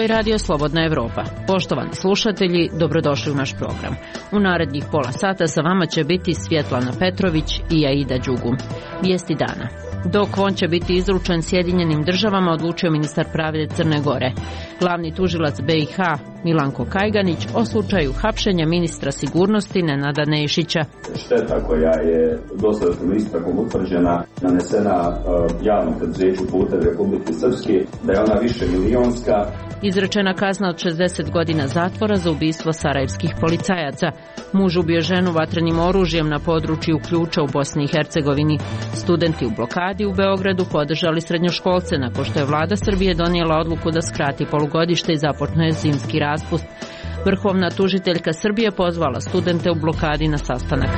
je Radio Slobodna Evropa. Poštovani slušatelji, dobrodošli u naš program. U narednih pola sata sa vama će biti Svjetlana Petrović i Aida Đugum. Vijesti dana. Do Kwon će biti izručen Sjedinjenim državama, odlučio ministar pravde Crne Gore. Glavni tužilac BiH Milanko Kajganić o slučaju hapšenja ministra sigurnosti Nenada Nešića. Šteta koja je dosadašnjom istragom utvrđena, nanesena javnom preduzeću Putevi Republike Srpske, da je ona više milionska. Izrečena kazna od 60 godina zatvora za ubistvo sarajevskih policajaca. Muž ubio ženu vatrenim oružjem na području Ključa u Bosni i Hercegovini. Studenti u blokadi u Beogradu podržali srednjoškolce nakon što je vlada Srbije donijela odluku da skrati polugodište i započne zimski raspust. Vrhovna tužiteljka Srbije pozvala studente u blokadi na sastanak.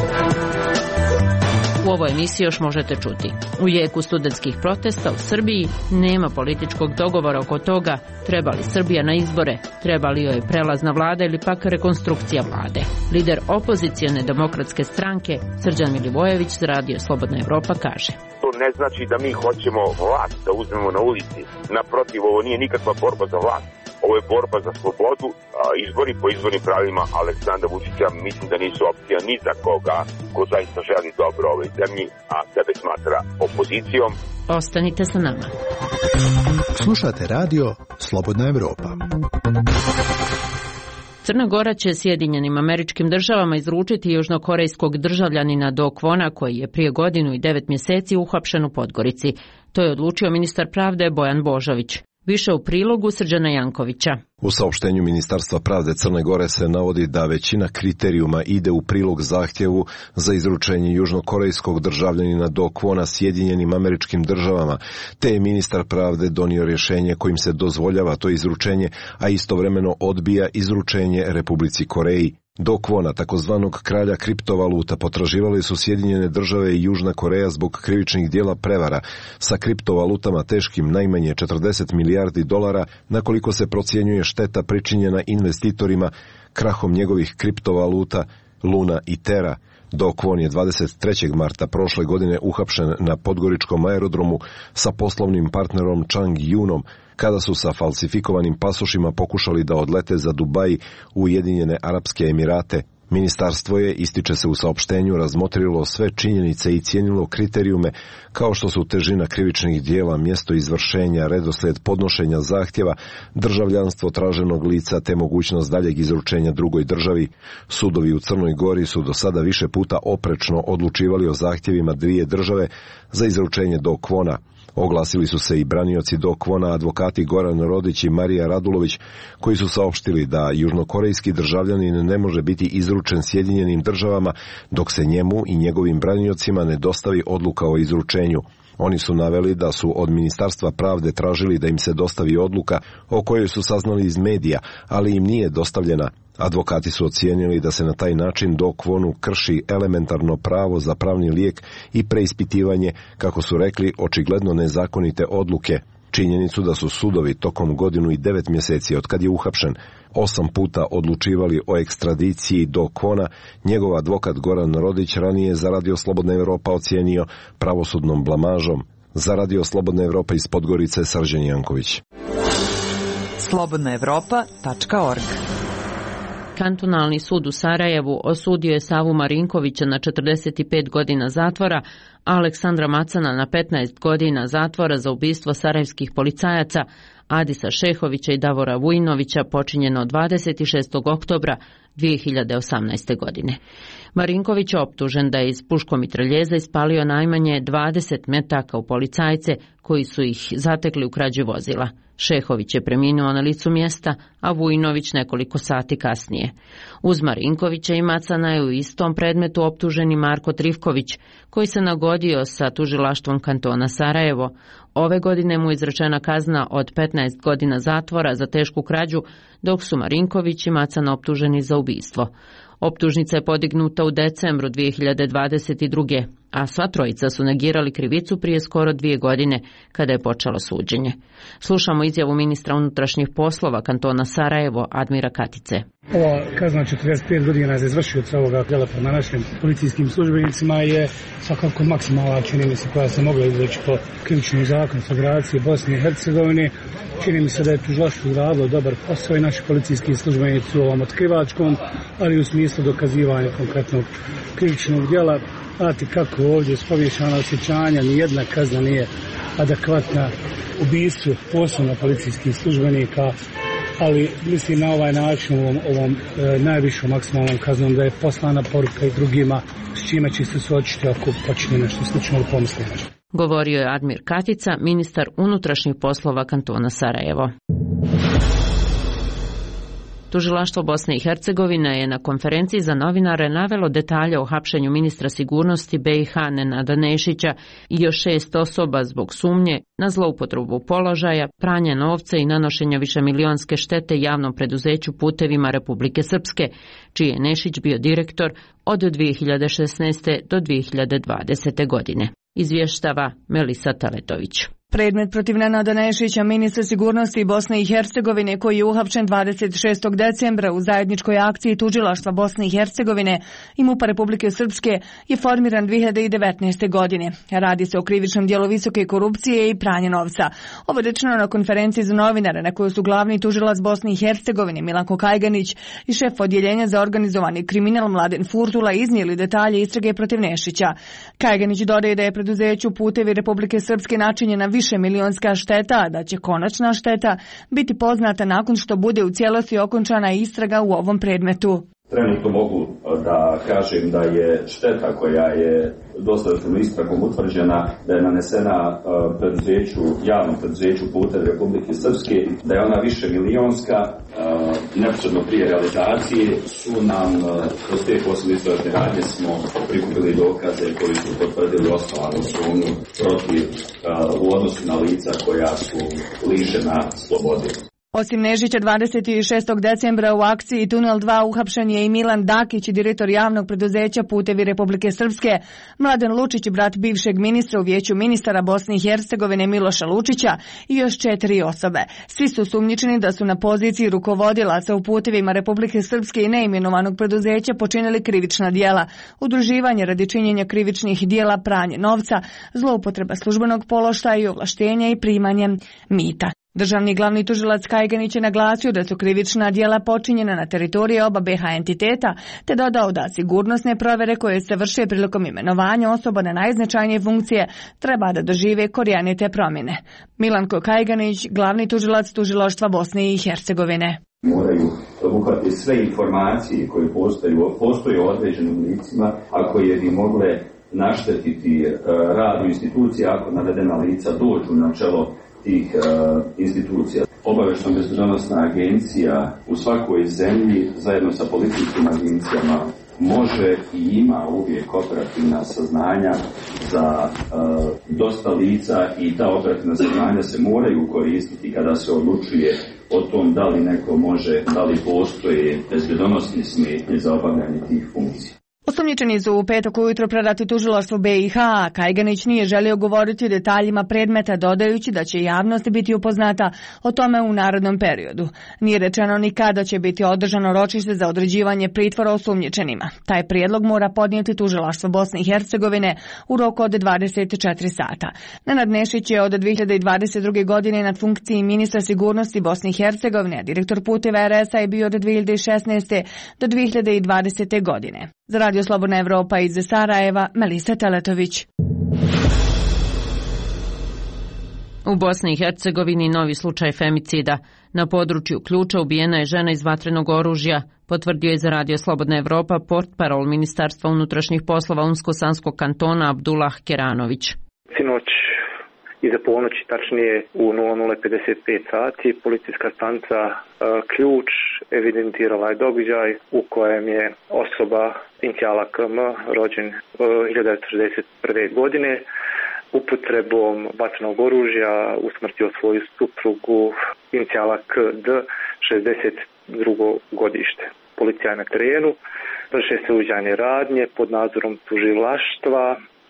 U ovoj emisiji još možete čuti. U jeku studentskih protesta u Srbiji nema političkog dogovora oko toga treba li Srbija na izbore, treba li joj prelazna vlada ili pak rekonstrukcija vlade. Lider opozicijone demokratske stranke Srđan Milivojević za Radio Slobodna Evropa kaže: To ne znači da mi hoćemo vlast da uzmemo na ulici. Naprotiv, ovo nije nikakva borba za vlast. Ovo je borba za slobodu, izbori po izbornim pravilima Aleksandra Vučića mislim da nisu opcija ni za koga ko zaista želi dobro ovoj zemlji, a sebe smatra opozicijom. Ostanite sa nama. Slušate Radio Slobodna Evropa. Crna Gora će Sjedinjenim Američkim Državama izručiti južnokorejskog državljanina Do Kwona koji je prije 1 godinu i 9 mjeseci uhapšen u Podgorici. To je odlučio ministar pravde Bojan Božović. Više u prilogu Srđana Jankovića. U saopštenju Ministarstva pravde Crne Gore se navodi da većina kriterijuma ide u prilog zahtjevu za izručenje južnokorejskog državljanina Do Kwona Sjedinjenim Američkim Državama, te je ministar pravde donio rješenje kojim se dozvoljava to izručenje, a istovremeno odbija izručenje Republici Koreji. Do Kwona, takozvanog kralja kriptovaluta, potraživali su Sjedinjene države i Južna Koreja zbog krivičnih dijela prevara sa kriptovalutama teškim najmanje 40 milijardi dolara, na koliko se procjenjuje šteta pričinjena investitorima krahom njegovih kriptovaluta Luna i Terra. Do Kwon je 23. marta prošle godine uhapšen na podgoričkom aerodromu sa poslovnim partnerom Chang Yunom, kada su sa falsifikovanim pasošima pokušali da odlete za Dubaj u Ujedinjene Arapske Emirate. Ministarstvo je, ističe se u saopštenju, razmotrilo sve činjenice i cijenilo kriterijume kao što su težina krivičnih dijela, mjesto izvršenja, redoslijed podnošenja zahtjeva, državljanstvo traženog lica te mogućnost daljeg izručenja drugoj državi. Sudovi u Crnoj Gori su do sada više puta oprečno odlučivali o zahtjevima dvije države za izručenje Do Kwona. Oglasili su se i branioci Do Kwona, advokati Goran Rodić i Marija Radulović, koji su saopštili da južnokorejski državljanin ne može biti izručen Sjedinjenim državama dok se njemu i njegovim braniocima ne dostavi odluka o izručenju. Oni su naveli da su od Ministarstva pravde tražili da im se dostavi odluka o kojoj su saznali iz medija, ali im nije dostavljena. Advokati su ocijenili da se na taj način Do Kwonu krši elementarno pravo za pravni lijek i preispitivanje, kako su rekli, očigledno nezakonite odluke. Činjenicu da su sudovi tokom 1 godinu i 9 mjeseci od kad je uhapšen 8 puta odlučivali o ekstradiciji Do Kwona, njegov advokat Goran Rodić ranije za Radio Slobodna Evropa ocijenio pravosudnom blamažom. Za Radio Slobodna Evropa iz Podgorice Srđan Janković. slobodnaevropa.org. Kantonalni sud u Sarajevu osudio je Savu Marinkovića na 45 godina zatvora, a Aleksandra Macana na 15 godina zatvora za ubistvo sarajevskih policajaca, Adisa Šehovića i Davora Vujnovića, počinjeno 26. oktobra 2018. godine. Marinković je optužen da je iz puškomitraljeza ispalio najmanje 20 metaka u policajce koji su ih zatekli u krađi vozila. Šehović je preminuo na licu mjesta, a Vujnović nekoliko sati kasnije. Uz Marinkovića i Macana je u istom predmetu optuženi Marko Trivković, koji se nagodio sa tužilaštvom kantona Sarajevo. Ove godine mu je izrečena kazna od 15 godina zatvora za tešku krađu, dok su Marinković i Macana optuženi za ubistvo. Optužnica je podignuta u decembru 2022. a sva trojica su negirali krivicu prije skoro 2 godine kada je počelo suđenje. Slušamo izjavu ministra unutrašnjih poslova kantona Sarajevo, Admira Katice. Ova kazna 45 godina za izvršioca ovoga djela prema našim policijskim službenicima je svakako maksimalna, čini mi se, koja se mogla izreći po krivičnom zakonu Federacije Bosne i Hercegovine. Čini mi se da je tužilaštvo radilo dobar posao i naši policijski službenici u ovom otkrivačkom, ali u smislu dokazivanja konkretnog krivičnog djela. Znate kako ovdje spobješana osjećanja, nijedna kazna nije adekvatna ubistvu, posebno policijskih službenika, ali mislim na ovaj način, ovom najvišom maksimalnom kaznom, da je poslana poruka i drugima s čime će se suočiti ako počne nešto slično ili pomisli nešto. Govorio je Admir Katica, ministar unutrašnjih poslova kantona Sarajevo. Tužilaštvo Bosne i Hercegovine je na konferenciji za novinare navelo detalje o hapšenju ministra sigurnosti BiH Nenada Nešića i još 6 osoba zbog sumnje na zloupotrebu položaja, pranje novca i nanošenja višemilionske štete javnom preduzeću Putevima Republike Srpske, čiji je Nešić bio direktor od 2016. do 2020. godine. Izvještava Melisa Taletović. Predmet protiv Nenada Nešića, ministra sigurnosti Bosne i Hercegovine, koji je uhapšen 26. decembra u zajedničkoj akciji tužilaštva Bosne i Hercegovine i MUP-a Republike Srpske, je formiran 2019. godine. Radi se o krivičnom dijelu visoke korupcije i pranje novca. Ovo je rečeno na konferenciji za novinare na kojoj su glavni tužilac Bosne i Hercegovine Milanko Kajganić i šef odjeljenja za organizovani kriminal Mladen Furtula iznijeli detalje istrage protiv Nešića. Kajganić dodaje da je preduzeću Putevi Republike Srpske načinjena višemilionska šteta, a da će konačna šteta biti poznata nakon što bude u cijelosti okončana istraga u ovom predmetu. Trenutno mogu da kažem da je šteta koja je dosadašnjom istragom utvrđena, da je nanesena javnom preduzeću Putevi Republike Srpske, da je ona višemilionska. Neposredno prije realizacije su nam kroz te posebne istražne radnje smo prikupili dokaze koji su potvrdili osnovanu sumnju protiv u odnosu na lica koja su lišena slobode. Osim Nešića, 26. decembra u akciji Tunel 2 uhapšen je i Milan Dakić, direktor javnog preduzeća Putevi Republike Srpske, Mladen Lučić, brat bivšeg ministra u vijeću ministara Bosne i Hercegovine Miloša Lučića i još 4 osobe. Svi su sumnjičeni da su na poziciji rukovodilaca u Putevima Republike Srpske i neimenovanog preduzeća počinili krivična djela, udruživanje radi činjenja krivičnih djela, pranje novca, zloupotreba službenog položaja i ovlaštenja i primanje mita. Državni glavni tužilac Kajganić je naglasio da su krivična djela počinjena na teritoriji oba BiH entiteta, te dodao da sigurnosne provjere koje se vrše prilikom imenovanja osoba na najznačajnije funkcije treba da dožive korijenite promjene. Milanko Kajganić, glavni tužilac tužilaštva Bosne i Hercegovine. Moraju obuhvatiti sve informacije koje postoje o određenim licima, a koje bi mogle naštetiti radu institucija ako navedena lica dođu na čelo tih institucija. Obavještajno-bezbednosna agencija u svakoj zemlji zajedno sa policijskim agencijama može i ima uvijek operativna saznanja za dosta lica i ta operativna saznanja se moraju koristiti kada se odlučuje o tom da li neko može, da li postoje bezbednosne smetnje za obavljanje tih funkcija. Osumnjičeni su u petak ujutro predati tužilaštvu BiH, a Kajganić nije želio govoriti o detaljima predmeta, dodajući da će javnost biti upoznata o tome u narednom periodu. Nije rečeno ni kada će biti održano ročište za određivanje pritvora osumnjičenima. Taj prijedlog mora podnijeti tužilaštvo Bosne i Hercegovine u roku od 24 sata. Nenad Nešić je od 2022. godine na funkciji ministra sigurnosti Bosne i Hercegovine, a direktor Puteva RS-a je bio od 2016. do 2020. godine. Za Radio Slobodna Evropa iz Sarajeva, Melisa Taletović. U Bosni i Hercegovini novi slučaj femicida. Na području Ključa ubijena je žena iz vatrenog oružja, potvrdio je za Radio Slobodna Evropa portparol Ministarstva unutrašnjih poslova Unsko-Sanskog kantona Abdullah Keranović. Sinoć iza ponoći, tačnije u 00:55 sati, policijska stanica Ključ evidentirala je događaj u kojem je osoba inicijala KM, rođen 1961. godine, upotrebom vatrenog oružja usmrtio svoju suprugu inicijala KD, 62. godište. Policija je na terenu, vrše se uviđajne radnje pod nadzorom tužilaštva.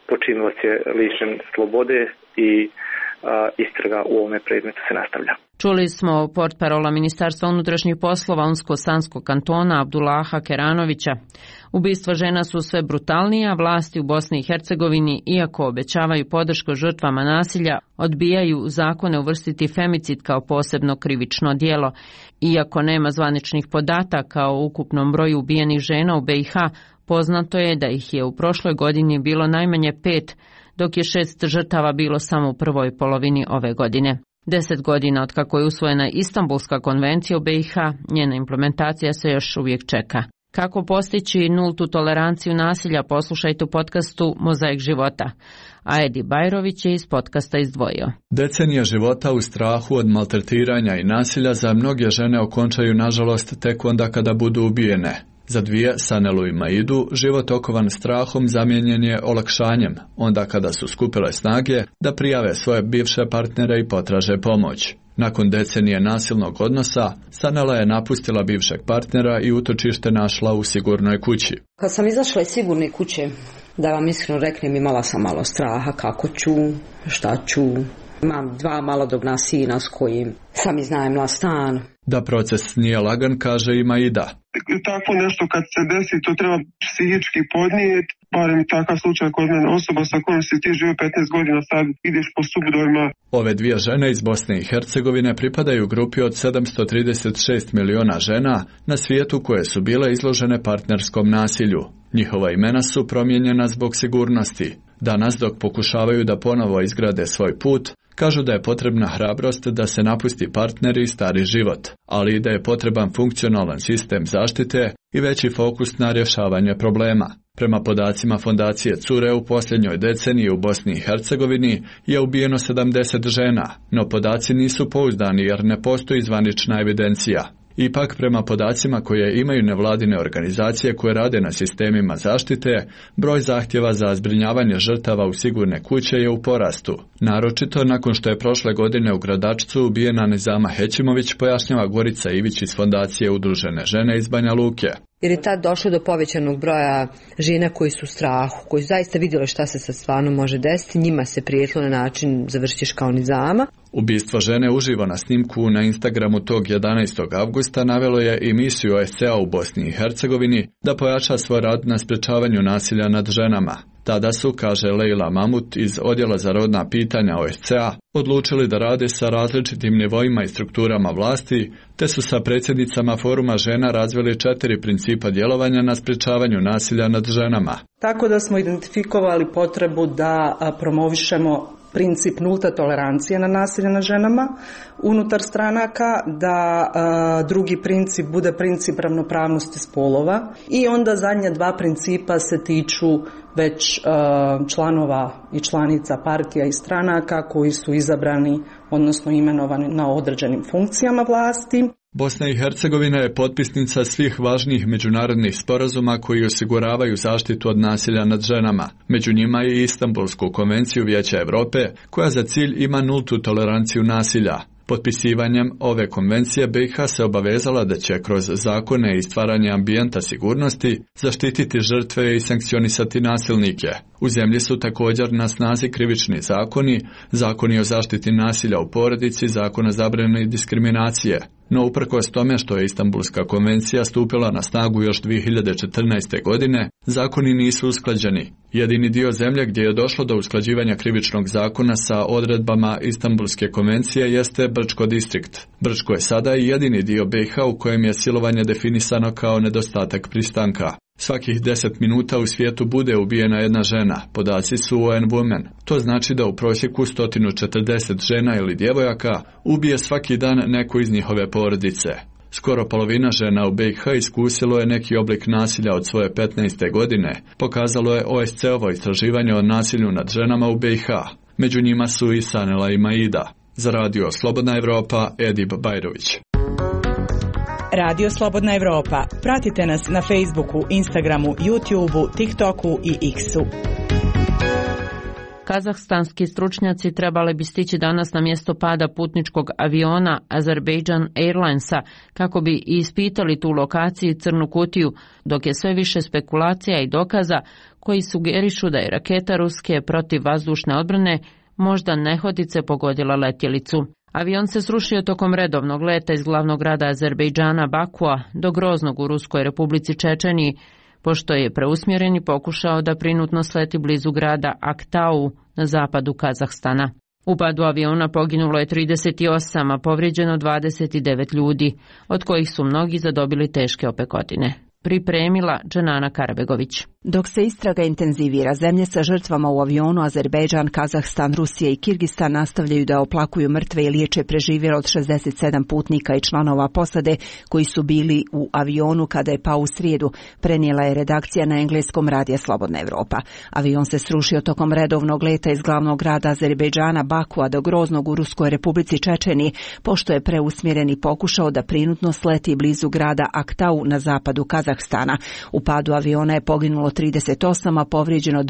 počinilac je lišen slobode i istraga u ovome predmetu se nastavlja. Čuli smo portparola Ministarstva unutrašnjih poslova Unsko-Sanskog kantona Abdullaha Keranovića. Ubistva žena su sve brutalnija, vlasti u Bosni i Hercegovini, iako obećavaju podršku žrtvama nasilja, odbijaju u zakone uvrstiti femicid kao posebno krivično djelo. Iako nema zvaničnih podataka o ukupnom broju ubijenih žena u BiH, poznato je da ih je u prošloj godini bilo najmanje 5, dok je 6 žrtava bilo samo u prvoj polovini ove godine. 10 godina od kako je usvojena Istanbulska konvencija u BiH, njena implementacija se još uvijek čeka. Kako postići nultu toleranciju nasilja, poslušajte u podcastu Mozaik života. A Edi Bajrović je iz podcasta izdvojio. Decenije života u strahu od maltretiranja i nasilja za mnoge žene okončaju nažalost tek onda kada budu ubijene. Za dvije, Sanelu i Maidu, život okovan strahom zamijenjen je olakšanjem, onda kada su skupile snage da prijave svoje bivše partnere i potraže pomoć. Nakon decenije nasilnog odnosa, Sanela je napustila bivšeg partnera i utočište našla u sigurnoj kući. Kad sam izašla iz sigurne kuće, da vam iskreno reknem, imala sam malo straha kako ću, šta ću. Imam 2 malodobna sina s kojim sam iznajmila stan. Da proces nije lagan, kaže i Maida. Tako nešto kad se desi, to treba psihički podnijeti, barem takav slučaj kod mene, osoba sa kojom si ti živio 15 godina, sad ideš po sudovima. Ove dvije žene iz Bosne i Hercegovine pripadaju grupi od 736 miliona žena na svijetu koje su bile izložene partnerskom nasilju. Njihova imena su promijenjena zbog sigurnosti. Danas, dok pokušavaju da ponovo izgrade svoj put, kažu da je potrebna hrabrost da se napusti partner i stari život, ali i da je potreban funkcionalan sistem zaštite i veći fokus na rješavanje problema. Prema podacima Fondacije Cure, u posljednjoj deceniji u Bosni i Hercegovini je ubijeno 70 žena, no podaci nisu pouzdani jer ne postoji zvanična evidencija. Ipak, prema podacima koje imaju nevladine organizacije koje rade na sistemima zaštite, broj zahtjeva za zbrinjavanje žrtava u sigurne kuće je u porastu. Naročito nakon što je prošle godine u Gradačcu ubijena Nizama Hećimović, pojašnjava Gorica Ivić iz Fondacije Udružene žene iz Banja Luke. Jer je tad došlo do povećanog broja žena koji su u strahu, koji su zaista vidjeli šta se sad stvarno može desiti, njima se prijetilo na način završiš kao Nizama. Ubistvo žene uživo na snimku na Instagramu tog 11. avgusta navelo je i misiju OSCE-a u Bosni i Hercegovini da pojača svoj rad na sprečavanju nasilja nad ženama. Tada su, kaže Leila Mamut iz Odjela za rodna pitanja OSCE-a, odlučili da rade sa različitim nivoima i strukturama vlasti, te su sa predsjednicama Foruma žena razvili 4 principa djelovanja na sprečavanju nasilja nad ženama. Tako da smo identifikovali potrebu da promovišemo princip nulte tolerancije na nasilje nad ženama unutar stranaka, da drugi princip bude princip ravnopravnosti spolova i onda zadnja 2 principa se tiču već članova i članica partija i stranaka koji su izabrani, odnosno imenovani na određenim funkcijama vlasti. Bosna i Hercegovina je potpisnica svih važnijih međunarodnih sporazuma koji osiguravaju zaštitu od nasilja nad ženama. Među njima je Istanbulsku konvenciju Vijeća Europe koja za cilj ima nultu toleranciju nasilja. Potpisivanjem ove konvencije BiH se obavezala da će kroz zakone i stvaranje ambijenta sigurnosti zaštititi žrtve i sankcionisati nasilnike. U zemlji su također na snazi krivični zakoni, zakoni o zaštiti nasilja u porodici, zakon o zabrani diskriminacije. No uprkos tome što je Istanbulska konvencija stupila na snagu još 2014. godine, zakoni nisu usklađeni. Jedini dio zemlje gdje je došlo do usklađivanja krivičnog zakona sa odredbama Istanbulske konvencije jeste Brčko distrikt. Brčko je sada i jedini dio BiH u kojem je silovanje definisano kao nedostatak pristanka. Svakih 10 minuta u svijetu bude ubijena jedna žena, podaci su UN Women. To znači da u prosjeku 140 žena ili djevojaka ubije svaki dan neko iz njihove porodice. Skoro polovina žena u BiH iskusilo je neki oblik nasilja od svoje 15. godine, pokazalo je OSCE-ovo istraživanje o nasilju nad ženama u BiH. Među njima su i Sanela i Maida. Za radio Slobodna Evropa, Edib Bajrović. Radio Slobodna Evropa. Pratite nas na Facebooku, Instagramu, YouTubeu, TikToku i X-u. Kazahstanski stručnjaci trebali bi stići danas na mjesto pada putničkog aviona Azerbaijan Airlinesa kako bi ispitali tu lokaciju i crnu kutiju, dok je sve više spekulacija i dokaza koji sugerišu da je raketa ruske protivvazdušne odbrane možda nehotice pogodila letjelicu. Avion se srušio tokom redovnog leta iz glavnog grada Azerbejdžana Bakua do Groznog u Ruskoj republici Čečeniji, pošto je preusmjeren i pokušao da prinutno sleti blizu grada Aktau na zapadu Kazahstana. U padu aviona poginulo je 38, a povrijeđeno 29 ljudi, od kojih su mnogi zadobili teške opekotine. Pripremila Dženana Karabegović. Dok se istraga intenzivira, zemlje sa žrtvama u avionu Azerbejdžan, Kazahstan, Rusija i Kirgistan nastavljaju da oplakuju mrtve i liječe preživjele od 67 putnika i članova posade koji su bili u avionu kada je pao u srijedu, prenijela je redakcija na engleskom radija Slobodna Evropa. Avion se srušio tokom redovnog leta iz glavnog grada Azerbejdžana Bakua do Groznog u Ruskoj republici Čečeniji, pošto je preusmjeren i pokušao da prinutno sleti blizu grada Aktau na zapadu Kazahstana. U padu aviona je poginulo 38, a povrijeđeno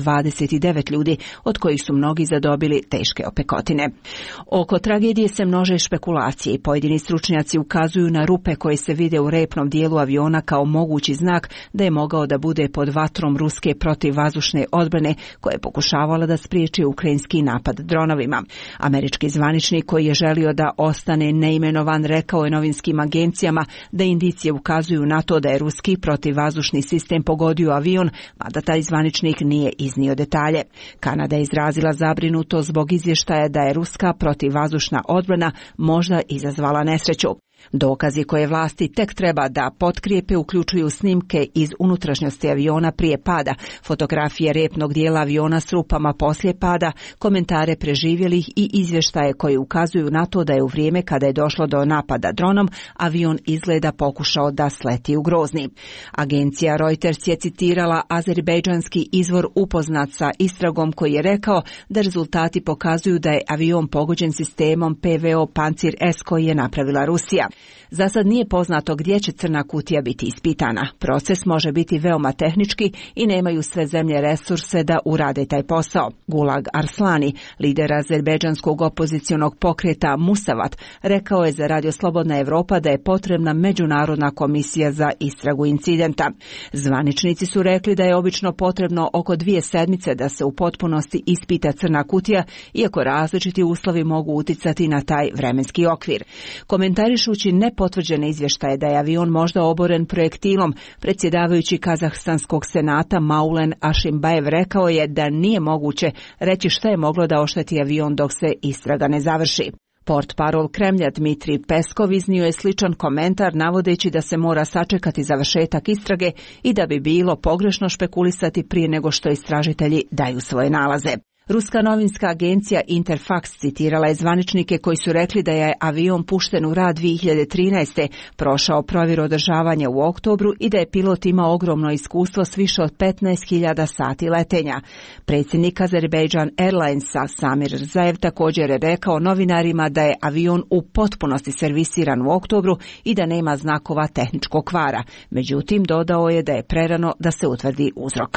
29 ljudi, od kojih su mnogi zadobili teške opekotine. Oko tragedije se množe špekulacije i pojedini stručnjaci ukazuju na rupe koje se vide u repnom dijelu aviona kao mogući znak da je mogao da bude pod vatrom ruske protivvazdušne odbrane koja je pokušavala da spriječi ukrajinski napad dronovima. Američki zvaničnik koji je želio da ostane neimenovan rekao je novinskim agencijama da indicije ukazuju na to da je ruski protivvazdušni sistem pogodio avion, mada taj zvaničnik nije iznio detalje. Kanada je izrazila zabrinutost zbog izvještaja da je ruska protivvazdušna odbrana možda izazvala nesreću. Dokazi koje vlasti tek treba da potkrijepe uključuju snimke iz unutrašnjosti aviona prije pada, fotografije repnog dijela aviona s rupama poslije pada, komentare preživjelih i izvještaje koje ukazuju na to da je u vrijeme kada je došlo do napada dronom, avion izgleda pokušao da sleti u Grozni. Agencija Reuters je citirala azerbejdžanski izvor upoznat sa istragom koji je rekao da rezultati pokazuju da je avion pogođen sistemom PVO Pancir S koji je napravila Rusija. Za sad nije poznato gdje će crna kutija biti ispitana. Proces može biti veoma tehnički i nemaju sve zemlje resurse da urade taj posao. Gulag Arslani, lider azerbejdžanskog opozicionog pokreta Musavat, rekao je za Radio Slobodna Evropa da je potrebna međunarodna komisija za istragu incidenta. Zvaničnici su rekli da je obično potrebno oko 2 sedmice da se u potpunosti ispita crna kutija, iako različiti uslovi mogu uticati na taj vremenski okvir. Komentarišući nepotvrđene izvještaje da je avion možda oboren projektilom, predsjedavajući Kazahstanskog senata Maulen Ašimbajev rekao je da nije moguće reći šta je moglo da ošteti avion dok se istraga ne završi. Portparol Kremlja Dmitrij Peskov iznio je sličan komentar navodeći da se mora sačekati završetak istrage i da bi bilo pogrešno špekulisati prije nego što istražitelji daju svoje nalaze. Ruska novinska agencija Interfax citirala je zvaničnike koji su rekli da je avion pušten u rad 2013. prošao provjeru održavanja u oktobru i da je pilot imao ogromno iskustvo s više od 15.000 sati letenja. Predsjednik Azerbaijan Airlinesa Samir Rzaev također je rekao novinarima da je avion u potpunosti servisiran u oktobru i da nema znakova tehničkog kvara. Međutim, dodao je da je prerano da se utvrdi uzrok.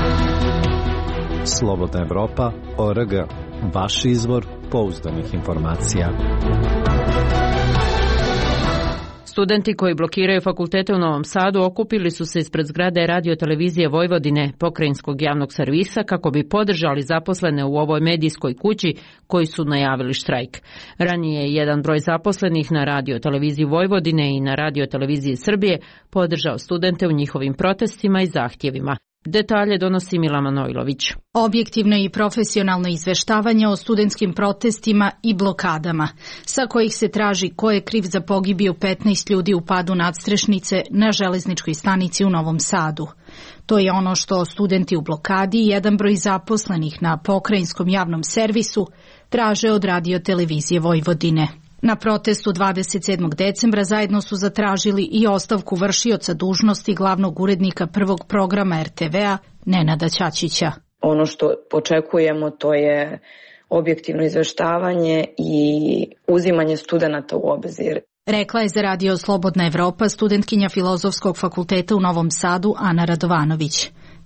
Slobodna Evropa, ORG, vaš izvor pouzdanih informacija. Studenti koji blokiraju fakultete u Novom Sadu okupili su se ispred zgrade Radio Televizije Vojvodine, pokrajinskog javnog servisa, kako bi podržali zaposlene u ovoj medijskoj kući koji su najavili štrajk. Ranije je jedan broj zaposlenih na Radio Televiziji Vojvodine i na Radio Televiziji Srbije podržao studente u njihovim protestima i zahtjevima. Detalje donosi Mila Manojlović. Objektivno i profesionalno izveštavanje o studentskim protestima i blokadama, sa kojih se traži ko je kriv za pogibiju 15 ljudi u padu nadstrešnice na železničkoj stanici u Novom Sadu. To je ono što studenti u blokadi i jedan broj zaposlenih na pokrajinskom javnom servisu traže od Radio Televizije Vojvodine. Na protestu 27. decembra zajedno su zatražili i ostavku vršioca dužnosti glavnog urednika prvog programa RTV-a Nenada Ćaćića. Ono što očekujemo to je objektivno izveštavanje i uzimanje studenata u obzir. Rekla je za Radio Slobodna Evropa studentkinja Filozofskog fakulteta u Novom Sadu Ana Radovanović.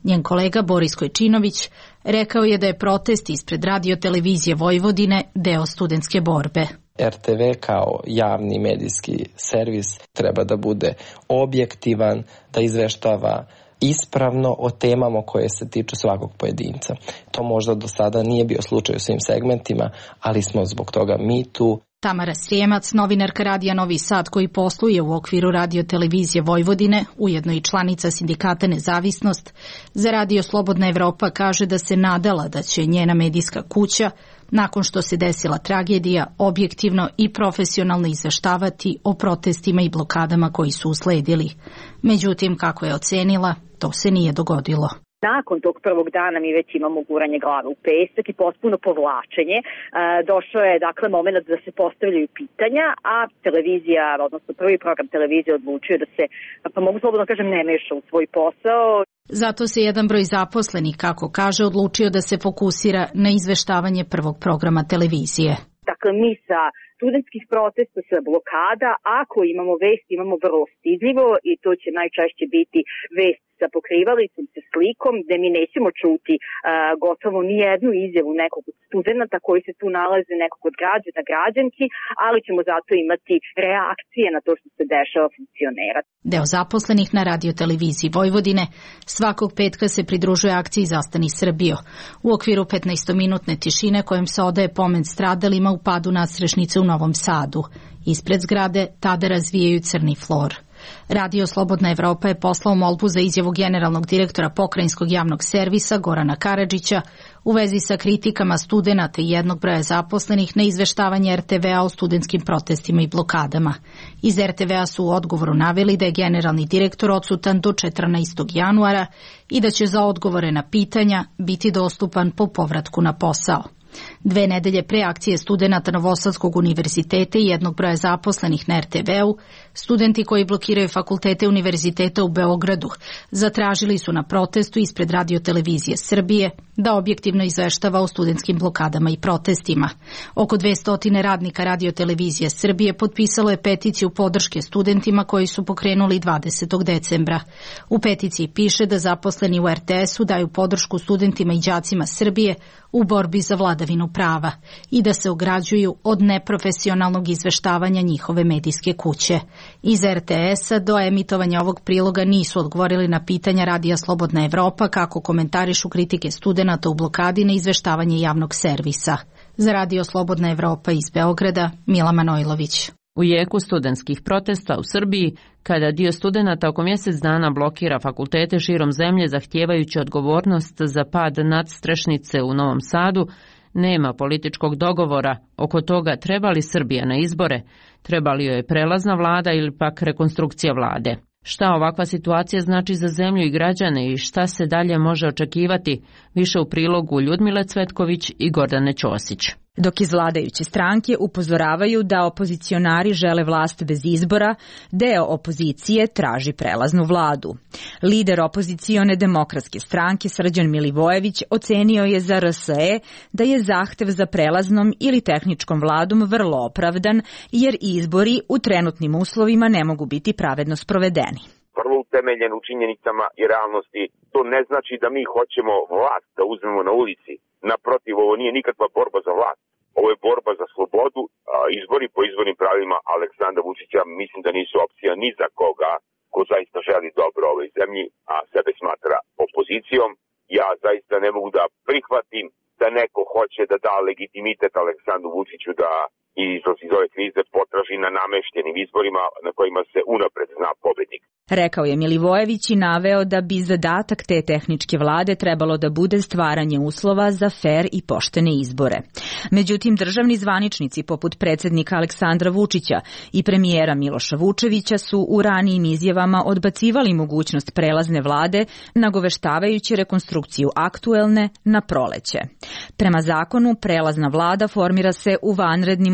Njen kolega Boris Kojčinović rekao je da je protest ispred Radio-televizije Vojvodine deo studentske borbe. RTV kao javni medijski servis treba da bude objektivan, da izveštava ispravno o temama koje se tiču svakog pojedinca. To možda do sada nije bio slučaj u svim segmentima, ali smo zbog toga mi tu. Tamara Srijemac, novinarka Radija Novi Sad koji posluje u okviru Radio-televizije Vojvodine, ujedno i članica sindikata Nezavisnost, za Radio Slobodna Evropa kaže da se nadala da će njena medijska kuća, nakon što se desila tragedija, objektivno i profesionalno izveštavati o protestima i blokadama koji su usledili. Međutim, kako je ocenila, to se nije dogodilo. Nakon tog prvog dana mi već imamo guranje glave u pesak i potpuno povlačenje. Došao je dakle moment da se postavljaju pitanja, a televizija, odnosno prvi program televizije odlučio da se, pa mogu slobodno kažem, ne meša u svoj posao. Zato se jedan broj zaposlenih, kako kaže, odlučio da se fokusira na izveštavanje prvog programa televizije. Dakle, mi sa studentskih protesta, sa blokada, ako imamo vest, imamo vrlo stidljivo i to će najčešće biti vest sa pokrivalicom, sa slikom, gde mi nećemo čuti gotovo nijednu izjavu nekog od studenta koji se tu nalaze, nekog od građana, građanki, ali ćemo zato imati reakcije na to što se dešava funkcionera. Deo zaposlenih na Radio-televiziji Vojvodine svakog petka se pridružuje akciji Zastani Srbijo u okviru 15-minutne tišine kojom se odaje pomen stradalima u padu nadstrešnice u Novom Sadu. Ispred zgrade tada razvijaju crni flor. Radio Slobodna Evropa je poslao molbu za izjavu generalnog direktora pokrajinskog javnog servisa Gorana Karadžića u vezi sa kritikama studenata i jednog broja zaposlenih na izveštavanje RTV-a o studentskim protestima i blokadama. Iz RTV-a su u odgovoru naveli da je generalni direktor odsutan do 14. januara i da će za odgovore na pitanja biti dostupan po povratku na posao. 2 nedelje pre akcije studenata Novosadskog univerziteta i jednog broja zaposlenih na RTV-u, studenti koji blokiraju fakultete univerziteta u Beogradu zatražili su na protestu ispred Radio-televizije Srbije da objektivno izveštava o studentskim blokadama i protestima. Oko 200 radnika Radio-televizije Srbije potpisalo je peticiju podrške studentima koji su pokrenuli 20. decembra. U peticiji piše da zaposleni u RTS-u daju podršku studentima i đacima Srbije u borbi za vladavinu prava i da se ograđuju od neprofesionalnog izveštavanja njihove medijske kuće. Iz RTS-a do emitovanja ovog priloga nisu odgovorili na pitanja Radija Slobodna Evropa kako komentarišu kritike studenata u blokadi na izveštavanje javnog servisa. Za Radio Slobodna Evropa iz Beograda, Mila Manojlović. U jeku studentskih protesta u Srbiji, kada dio studenata oko mjesec dana blokira fakultete širom zemlje zahtijevajući odgovornost za pad nadstrešnice u Novom Sadu, nema političkog dogovora oko toga treba li Srbija na izbore, treba li joj prelazna vlada ili pak rekonstrukcija vlade. Šta ovakva situacija znači za zemlju i građane i šta se dalje može očekivati, više u prilogu Ljudmile Cvetković i Gordane Ćosić. Dok iz vladajuće stranke upozoravaju da opozicionari žele vlast bez izbora, deo opozicije traži prelaznu vladu. Lider opozicione demokratske stranke Srđan Milivojević ocenio je za RSE da je zahtev za prelaznom ili tehničkom vladom vrlo opravdan, jer izbori u trenutnim uslovima ne mogu biti pravedno sprovedeni. Vrlo utemeljen u činjenicama i realnosti. To ne znači da mi hoćemo vlast da uzmemo na ulici. Naprotiv, ovo nije nikakva borba za vlast. Ovo je borba za slobodu. Izbori po izbornim pravilima Aleksandra Vučića mislim da nisu opcija ni za koga ko zaista želi dobro ovoj zemlji, a sebe smatra opozicijom. Ja zaista ne mogu da prihvatim da neko hoće da da legitimitet Aleksandru Vučiću da i iz ove krize potraži na nameštenim izborima na kojima se unapred zna pobednik. Rekao je Milivojević i naveo da bi zadatak te tehničke vlade trebalo da bude stvaranje uslova za fer i poštene izbore. Međutim, državni zvaničnici poput predsjednika Aleksandra Vučića i premijera Miloša Vučevića su u ranijim izjavama odbacivali mogućnost prelazne vlade, nagoveštavajući rekonstrukciju aktuelne na proleće. Prema zakonu, prelazna vlada formira se u vanrednim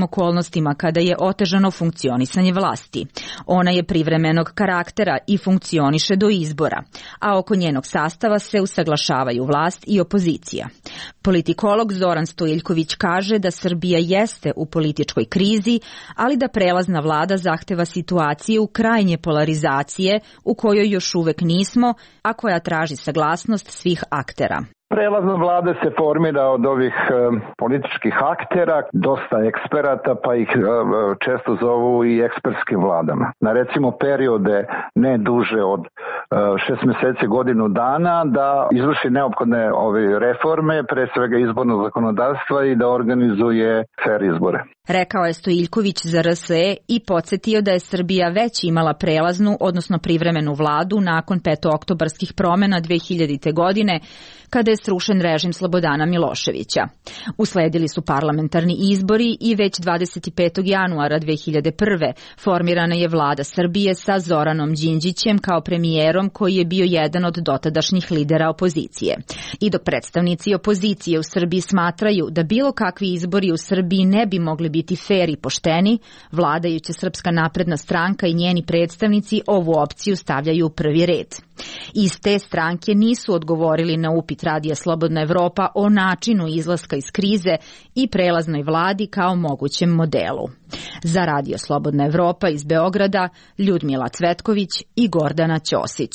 okolnostima kada je otežano funkcionisanje vlasti. Ona je privremenog karaktera i funkcioniše do izbora, a oko njenog sastava se usaglašavaju vlast i opozicija. Politikolog Zoran Stojiljković kaže da Srbija jeste u političkoj krizi, ali da prelazna vlada zahteva situaciju krajnje polarizacije u kojoj još uvek nismo, a koja traži saglasnost svih aktera. Prelazna vlada se formira od ovih političkih aktera, dosta eksperata, pa ih često zovu i ekspertskim vladama. Na recimo periode ne duže od 6 mjeseci, godinu dana, da izvrši neophodne ove reforme, pre svega izbornog zakonodavstva i da organizuje fer izbore. Rekao je Stojiljković za RSE i podsjetio da je Srbija već imala prelaznu, odnosno privremenu vladu nakon petooktobarskih promena 2000. godine, kada je srušen režim Slobodana Miloševića. Usledili su parlamentarni izbori i već 25. januara 2001. formirana je vlada Srbije sa Zoranom Đinđićem kao premijerom koji je bio jedan od dotadašnjih lidera opozicije. I dok predstavnici opozicije u Srbiji smatraju da bilo kakvi izbori u Srbiji ne bi mogli biti fer i pošteni, vladajuća Srpska napredna stranka i njeni predstavnici ovu opciju stavljaju u prvi red. Iz te stranke nisu odgovorili na upit Radija Slobodna Evropa o načinu izlaska iz krize i prelaznoj vladi kao mogućem modelu. Za Radio Slobodna Evropa iz Beograda, Ljudmila Cvetković i Gordana Ćosić.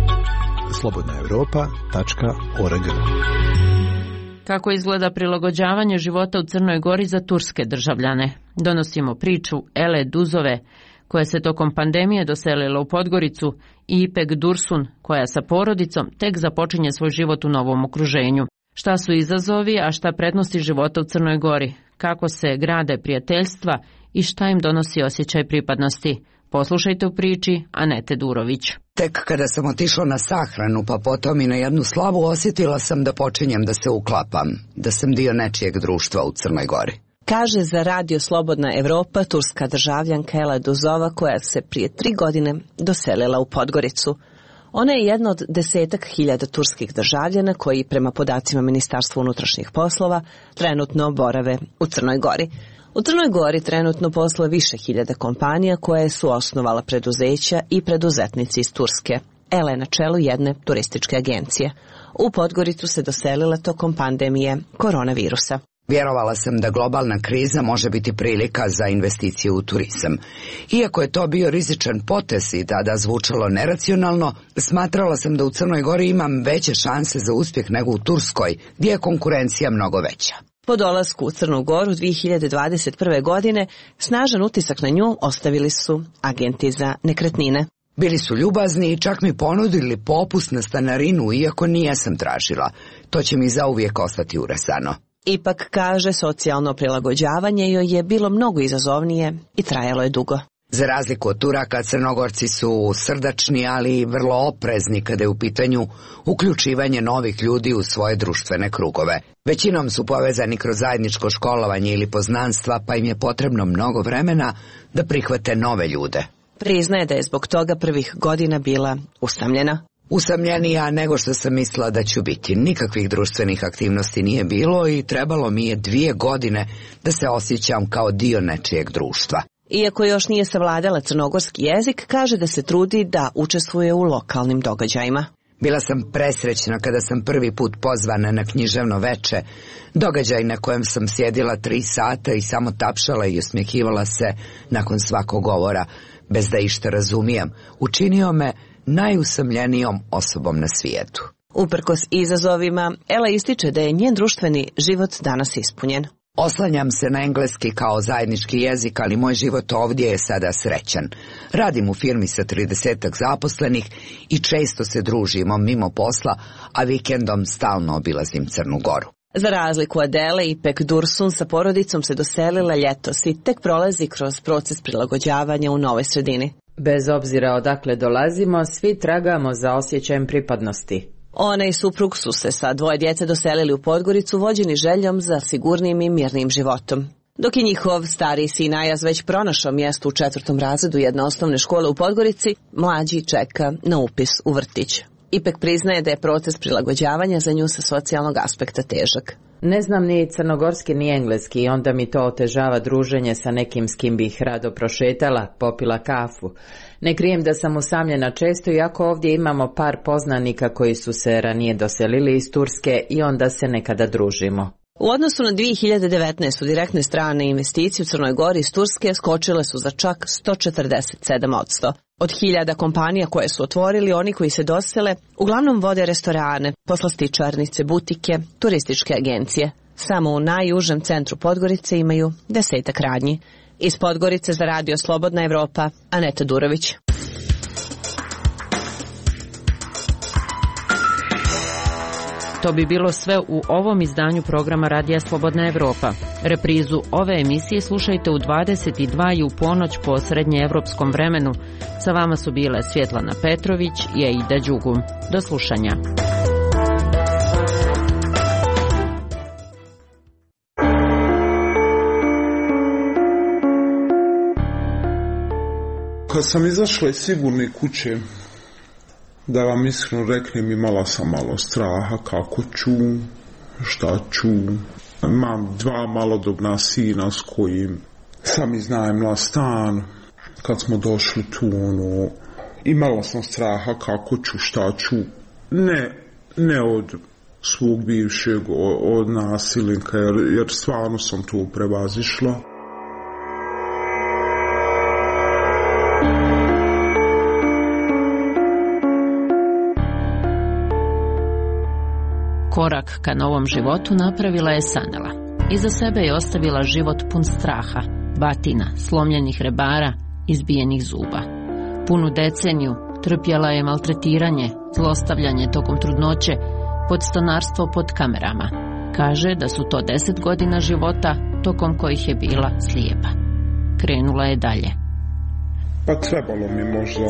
slobodnaevropa.org. Kako izgleda prilagođavanje života u Crnoj Gori za turske državljane? Donosimo priču Ele Duzove, koja se tokom pandemije doselila u Podgoricu, i Ipek Dursun, koja sa porodicom tek započinje svoj život u novom okruženju. Šta su izazovi, a šta prednosti života u Crnoj Gori? Kako se grade prijateljstva i šta im donosi osjećaj pripadnosti? Poslušajte u priči Anete Durović. Tek kada sam otišla na sahranu, pa potom i na jednu slavu, osjetila sam da počinjem da se uklapam, da sam dio nečijeg društva u Crnoj Gori. Kaže za Radio Slobodna Evropa turska državljanka Ele Duzova, koja se prije 3 godine doselila u Podgoricu. Ona je jedna od 10.000 turskih državljana koji, prema podacima Ministarstva unutrašnjih poslova, trenutno borave u Crnoj Gori. U Crnoj Gori trenutno posluje više hiljada kompanija koje su osnovala preduzeća i preduzetnici iz Turske. Ela je na čelu jedne turističke agencije. U Podgoricu se doselila tokom pandemije koronavirusa. Vjerovala sam da globalna kriza može biti prilika za investicije u turizam. Iako je to bio rizičan potez i tada zvučalo neracionalno, smatrala sam da u Crnoj Gori imam veće šanse za uspjeh nego u Turskoj, gdje je konkurencija mnogo veća. Po dolasku u Crnu Goru 2021. godine snažan utisak na nju ostavili su agenti za nekretnine. Bili su ljubazni i čak mi ponudili popust na stanarinu, iako nijesam tražila. To će mi zauvijek ostati urezano. Ipak, kaže, socijalno prilagođavanje joj je bilo mnogo izazovnije i trajalo je dugo. Za razliku od Turaka, Crnogorci su srdačni, ali i vrlo oprezni kada je u pitanju uključivanje novih ljudi u svoje društvene krugove. Većinom su povezani kroz zajedničko školovanje ili poznanstva, pa im je potrebno mnogo vremena da prihvate nove ljude. Priznaje da je zbog toga prvih godina bila usamljena. Usamljenija nego što sam mislila da ću biti. Nikakvih društvenih aktivnosti nije bilo i trebalo mi je 2 godine da se osjećam kao dio nečijeg društva. Iako još nije savladala crnogorski jezik, kaže da se trudi da učestvuje u lokalnim događajima. Bila sam presrećna kada sam prvi put pozvana na književno veče, događaj na kojem sam sjedila 3 sata i samo tapšala i osmjehivala se nakon svakog govora, bez da išta razumijem. Učinio me najusamljenijom osobom na svijetu. Uprkos izazovima, Ela ističe da je njen društveni život danas ispunjen. Oslanjam se na engleski kao zajednički jezik, ali moj život ovdje je sada srećan. Radim u firmi sa 30 zaposlenih i često se družimo mimo posla, a vikendom stalno obilazim Crnu Goru. Za razliku od Ele, Ipek Dursun sa porodicom se doselila ljetos i tek prolazi kroz proces prilagođavanja u novoj sredini. Bez obzira odakle dolazimo, svi tragamo za osjećajem pripadnosti. Ona i suprug su se sa 2 djece doselili u Podgoricu vođeni željom za sigurnim i mirnim životom. Dok je njihov stariji sin Ajaz već pronašao mjesto u 4. razredu jedne osnovne škole u Podgorici, mlađi čeka na upis u vrtić. Ipek priznaje da je proces prilagođavanja za nju sa socijalnog aspekta težak. Ne znam ni crnogorski ni engleski i onda mi to otežava druženje sa nekim s kim bih rado prošetala, popila kafu. Ne krijem da sam usamljena često, iako ovdje imamo par poznanika koji su se ranije doselili iz Turske i onda se nekada družimo. U odnosu na 2019. direktne strane investicije u Crnoj Gori iz Turske skočile su za čak 147%. Od 1000 kompanija koje su otvorili, oni koji se dosele uglavnom vode restorane, poslastičarnice, butike, turističke agencije. Samo u najužem centru Podgorice imaju 10 radnji. Iz Podgorice za Radio Slobodna Evropa, Aneta Durović. To bi bilo sve u ovom izdanju programa Radija Slobodna Evropa. Reprizu ove emisije slušajte u 22 u ponoć po srednjeevropskom vremenu. Sa vama su bile Svjetlana Petrović i Aida Đugum. Do slušanja. Kad sam izašla iz sigurne kuće, da vam iskreno reknem, imala sam malo straha kako ću, šta ću. Imam 2 malodobna sina s kojim sam iznajmila stan. Kad smo došli tu, imala sam straha kako ću, šta ću. Ne od svog bivšeg, od nasilnika, jer stvarno sam tu prevazišla. Korak ka novom životu napravila je Sanela. Iza sebe je ostavila život pun straha, batina, slomljenih rebara, izbijenih zuba. Punu deceniju trpjela je maltretiranje, zlostavljanje tokom trudnoće, podstanarstvo pod kamerama. Kaže da su to 10 godina života tokom kojih je bila slijepa. Krenula je dalje. Pa trebalo mi možda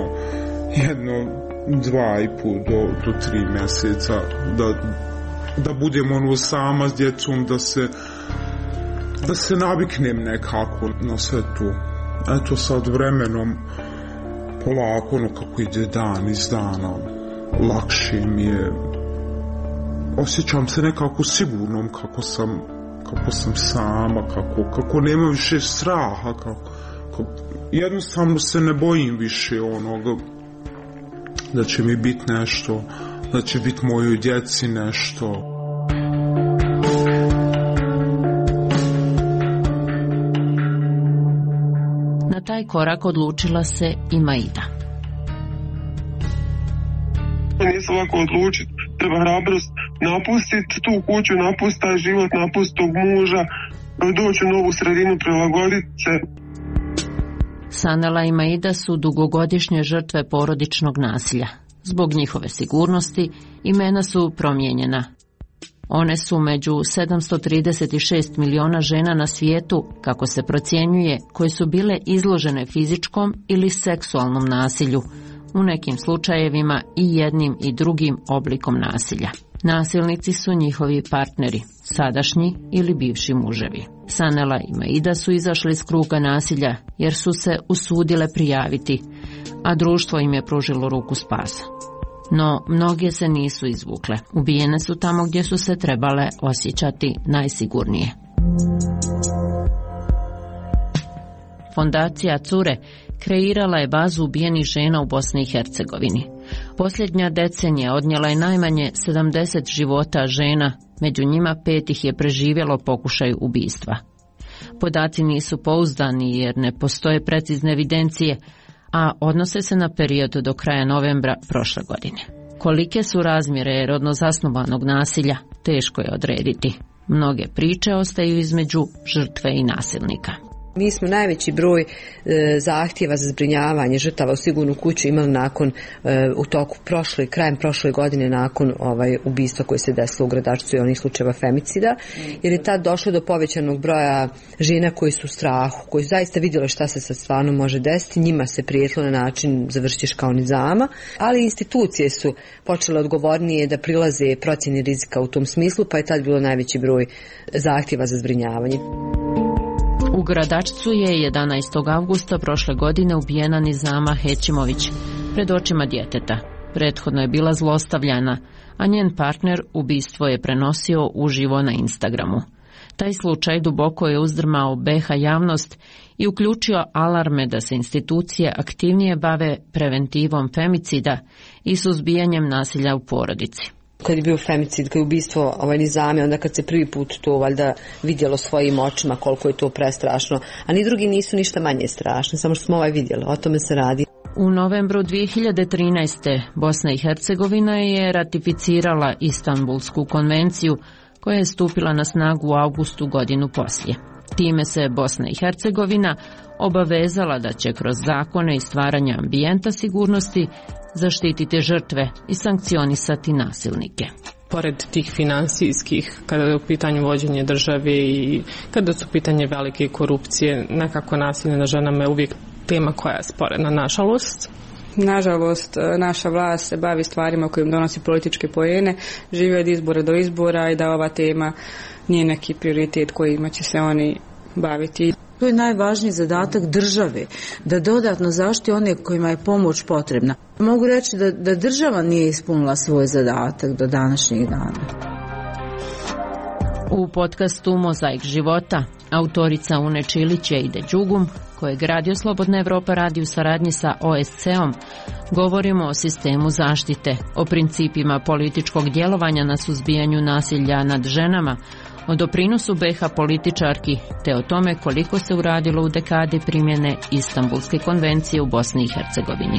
2,5 do 3 mjeseca da budem sama s djecom, da se naviknem nekako na sve to. Eto sad vremenom polako, kako ide dan iz dana, lakše mi je. Osjećam se nekako sigurnom kako sam sama, kako nema više straha, jednostavno se ne bojim više onoga da će mi biti nešto, da će biti mojoj djeci nešto. Na taj korak odlučila se i Maida. Nisam lako odlučiti, treba hrabrost napustiti tu kuću, napustiti taj život, napustiti tog muža, doći u novu sredinu, prilagoditi se. Sanela i Maida su dugogodišnje žrtve porodičnog nasilja. Zbog njihove sigurnosti imena su promijenjena. One su među 736 miliona žena na svijetu, kako se procjenjuje, koje su bile izložene fizičkom ili seksualnom nasilju, u nekim slučajevima i jednim i drugim oblikom nasilja. Nasilnici su njihovi partneri, sadašnji ili bivši muževi. Sanela i Maida su izašli iz kruga nasilja jer su se usudile prijaviti, a društvo im je pružilo ruku spasa. No, mnoge se nisu izvukle. Ubijene su tamo gdje su se trebale osjećati najsigurnije. Fondacija Cure kreirala je bazu ubijenih žena u Bosni i Hercegovini. Posljednja decenija odnijela je najmanje 70 života žena, među njima 5 ih je preživjelo pokušaj ubistva. Podaci nisu pouzdani jer ne postoje precizne evidencije, a odnose se na period do kraja novembra prošle godine. Kolike su razmjere rodno zasnovanog nasilja, teško je odrediti. Mnoge priče ostaju između žrtve i nasilnika. Mi smo najveći broj zahtjeva za zbrinjavanje žrtava u sigurnu kuću imali nakon u toku krajem prošle godine nakon ubistva koje se desilo u Gradačcu i onih slučajeva femicida, jer je tad došlo do povećanog broja žena koji su u strahu, koji su zaista vidjeli šta se sad stvarno može desiti, njima se prijetilo na način završiš kao nizama, ali institucije su počele odgovornije da prilaze procjeni rizika u tom smislu, pa je tad bilo najveći broj zahtjeva za zbrinjavanje. U Gradačcu je 11. avgusta prošle godine ubijena Nizama Hećimović pred očima djeteta. Prethodno je bila zlostavljana, a njen partner ubistvo je prenosio uživo na Instagramu. Taj slučaj duboko je uzdrmao BiH javnost i uključio alarme da se institucije aktivnije bave preventivom femicida i suzbijanjem nasilja u porodici. Kad je bio femicid, kad je ubistvo Nizame, onda kad se prvi put to valjda vidjelo svojim očima koliko je to prestrašno, a ni drugi nisu ništa manje strašni, samo što smo vidjeli, o tome se radi. U novembru 2013. Bosna i Hercegovina je ratificirala Istanbulsku konvenciju koja je stupila na snagu u avgustu godinu poslije. Time se Bosna i Hercegovina obavezala da će kroz zakone i stvaranje ambijenta sigurnosti zaštititi žrtve i sankcionisati nasilnike. Pored tih finansijskih, kada je u pitanju vođenje države i kada su pitanje velike korupcije, nekako nasilje na ženama je uvijek tema koja je sporedna, nažalost. Nažalost, naša vlast se bavi stvarima kojim donosi političke poene, živi od izbora do izbora i da ova tema nije neki prioritet kojima će se oni baviti. To je najvažniji zadatak države, da dodatno zaštiti one kojima je pomoć potrebna. Mogu reći da država nije ispunila svoj zadatak do današnjih dana. U podcastu Mozaik života autorica Une Čilić i Ide Đugum, kojeg Radio Slobodna Evropa radi u saradnji sa OSCE-om, govorimo o sistemu zaštite, o principima političkog djelovanja na suzbijanju nasilja nad ženama, o doprinosu BiH političarki, te o tome koliko se uradilo u dekadi primjene Istanbulske konvencije u Bosni i Hercegovini.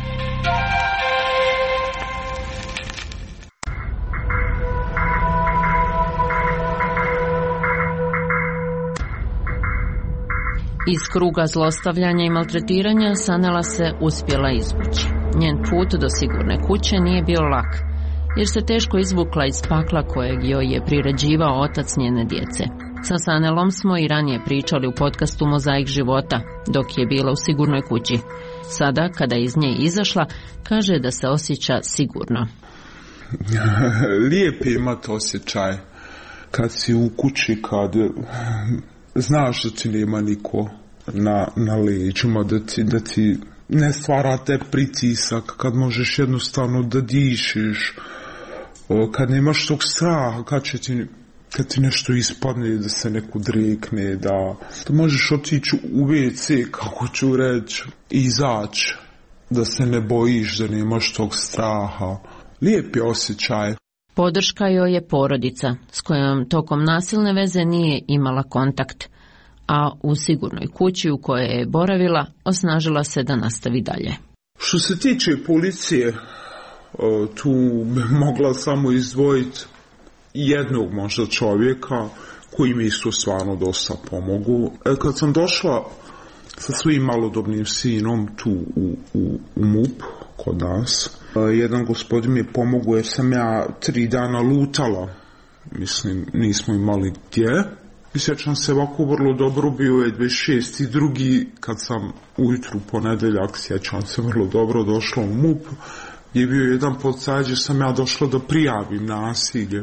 Iz kruga zlostavljanja i maltretiranja Sanela se uspjela izvući. Njen put do sigurne kuće nije bio lak, jer se teško izvukla iz pakla kojeg joj je priređivao otac njene djece. Sa Sanelom smo i ranije pričali u podcastu Mozaik života, dok je bila u sigurnoj kući. Sada, kada je iz nje izašla, kaže da se osjeća sigurno. Lijep je imati osjećaj kad si u kući, kad znaš da ti nema niko na leđima, da ti ne stvara te pritisak, kad možeš jednostavno da dišeš, kad nemaš tog straha, kad ti nešto ispadne, da se neko drekne, da možeš otići u WC, kako ću reći, izaći, da se ne bojiš, da nemaš tog straha. Lijep je osjećaj. Podrška joj je porodica, s kojom tokom nasilne veze nije imala kontakt, a u sigurnoj kući u kojoj je boravila osnažila se da nastavi dalje. Što se tiče policije, tu bi mogla samo izdvojiti jednog možda čovjeka koji mi isto stvarno dosta pomogu. Kad sam došla sa svojim malodobnim sinom tu u MUP kod nas, jedan gospodin mi je pomogao jer sam ja 3 dana lutala. Mislim, nismo imali gdje. I sjećam se ovako vrlo dobro, bio je 26.2. kad sam ujutru ponedeljak, sjećam se vrlo dobro, došla u MUP, gdje je bio jedan policajac gdje sam ja došla da prijavim nasilje.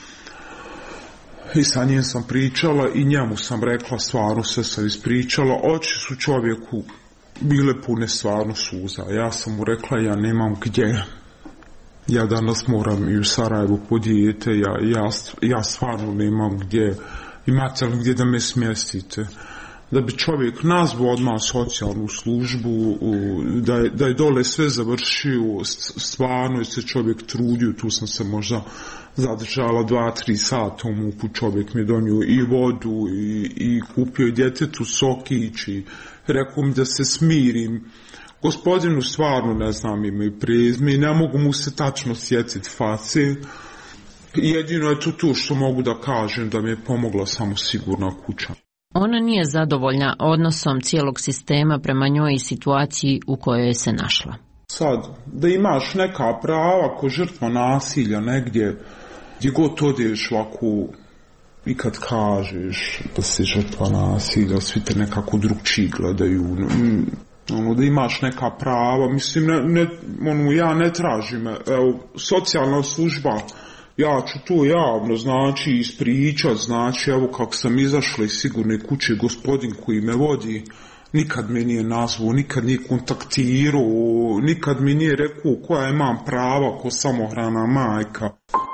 I sa njim sam pričala i njemu sam rekla, stvarno sve sam ispričala, oči su čovjeku bile pune stvarno suza. Ja sam mu rekla, ja nemam gdje. Ja danas moram i u Sarajevu po dijete, ja stvarno nemam gdje. Imate li gdje da me smjestite? Da bi čovjek nazvao odmah socijalnu službu, da je dole sve završio, stvarno je se čovjek trudio, tu sam se možda zadržala 2-3 sata u MUP-u, čovjek mi je donio i vodu i kupio je djetetu sokić i rekao mi da se smirim. Gospodinu stvarno ne znam ime i prezime i ne mogu mu se tačno sjetiti face. Jedino je to tu što mogu da kažem, da mi je pomogla samo sigurna kuća. Ona nije zadovoljna odnosom cijelog sistema prema njoj i situaciji u kojoj je se našla. Sad, da imaš neka prava ko žrtva nasilja negdje, gdje god odeš ovako i kad kažeš da si žrtva nasilja, svi te nekako drugčiji gledaju. Da imaš neka prava, mislim, ja ne tražim, evo, socijalna služba, ja ću to javno, znači, ispričat, znači, evo kako sam izašla iz sigurne kuće, gospodin koji me vodi, nikad me nije nazvao, nikad nije kontaktirao, nikad mi nije rekao koja imam prava ko samohrana majka.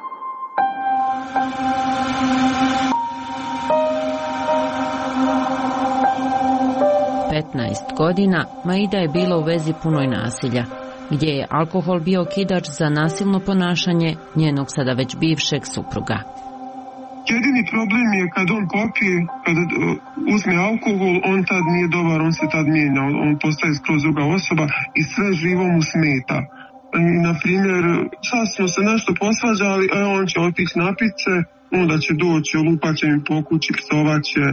Godina Maida je bila u vezi punoj nasilja, gdje je alkohol bio okidač za nasilno ponašanje njenog sada već bivšeg supruga. Jedini problem je kad on popije, kad uzme alkohol, on tad nije dobar, on se tad mijenja, on postaje skroz druga osoba i sve živo mu smeta. I, na primjer, sad smo se nešto posvađali, on će otići napit se, onda će doći, lupat će mi po kući, psovat će.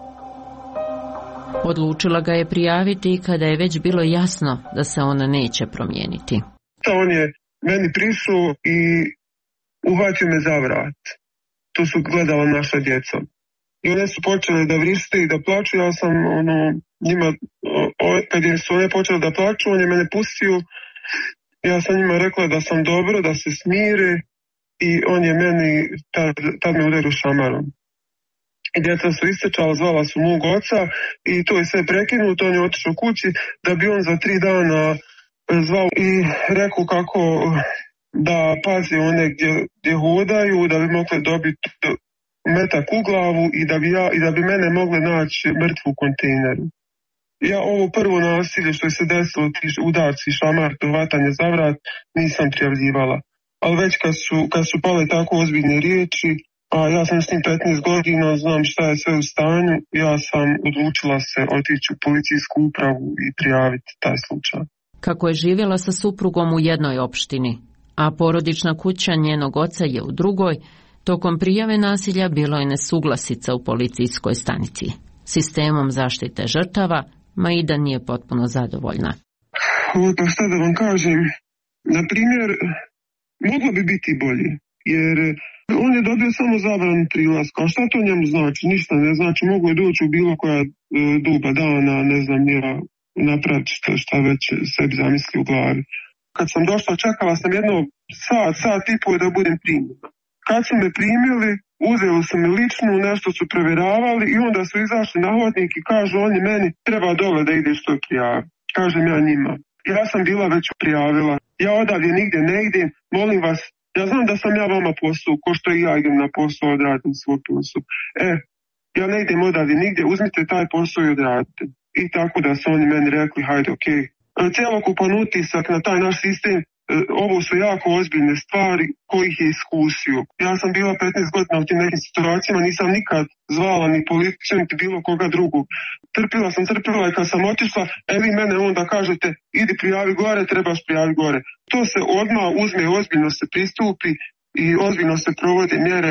Odlučila ga je prijaviti kada je već bilo jasno da se ona neće promijeniti. On je meni prišao i uhvatio me za vrat. To su gledala naša djeca. I one su počele da vrište i da plaču. Ja sam njima, kad su one počele da plaču, on je mene pustio. Ja sam njima rekla da sam dobro, da se smire i on je meni tad me udario šamarom. I djeca su istečala, zvala su mog oca i to je sve prekinuto, on je otišao kući da bi on za 3 dana zvao i rekao kako da pazi one gdje hodaju, da bi mogli dobiti metak u glavu i da bi mene mogli naći mrtvu u kontejneru. Ja ovo prvo nasilje što je se desilo, ti udarci, šamar, hvatanje za vrat, nisam prijavljivala. Ali već kad su pale tako ozbiljne riječi, a ja sam s njim 15 godina, znam šta je sve u stanju, ja sam odlučila se otići u policijsku upravu i prijaviti taj slučaj. Kako je živjela sa suprugom u jednoj opštini, a porodična kuća njenog oca je u drugoj, tokom prijave nasilja bilo je nesuglasica u policijskoj stanici. Sistemom zaštite žrtava Maida nije potpuno zadovoljna. Pa šta da vam kažem, na primjer, moglo bi biti bolje, jer on je dobio samo zabranu prilaska. A šta to njemu znači? Ništa ne znači. Mogu je doći u bilo koja doba dana, ne znam, ja napraviti šta već sebi zamisli u glavi. Kad sam došla, čekala sam jedno sat i pol da budem primljena. Kad su me primili, uzeli su me ličnu, nešto su provjeravali i onda su izašli na hodnik i kažu oni meni treba dole da ideš to prijavi. Kažem ja njima. Ja sam bila već prijavila. Ja odavdje nigdje ne idem, molim vas. Ja znam da sam ja vama posao, ko što i ja idem na posao, odradim svoj posao. Ja ne idem odavdje nigdje, uzmite taj posao i odradite. I tako da su oni meni rekli, hajde, okej. Cjelokupan utisak na taj naš sistem, ovo su jako ozbiljne stvari kojih je iskusio. Ja sam bila 15 godina u tim nekim situacijama, nisam nikad zvala ni policiju, ni bilo koga drugog. Trpila i kad sam otišla, vi mene onda kažete, idi prijavi gore, trebaš prijavi gore. To se odmah uzme, ozbiljno se pristupi i ozbiljno se provode mjere.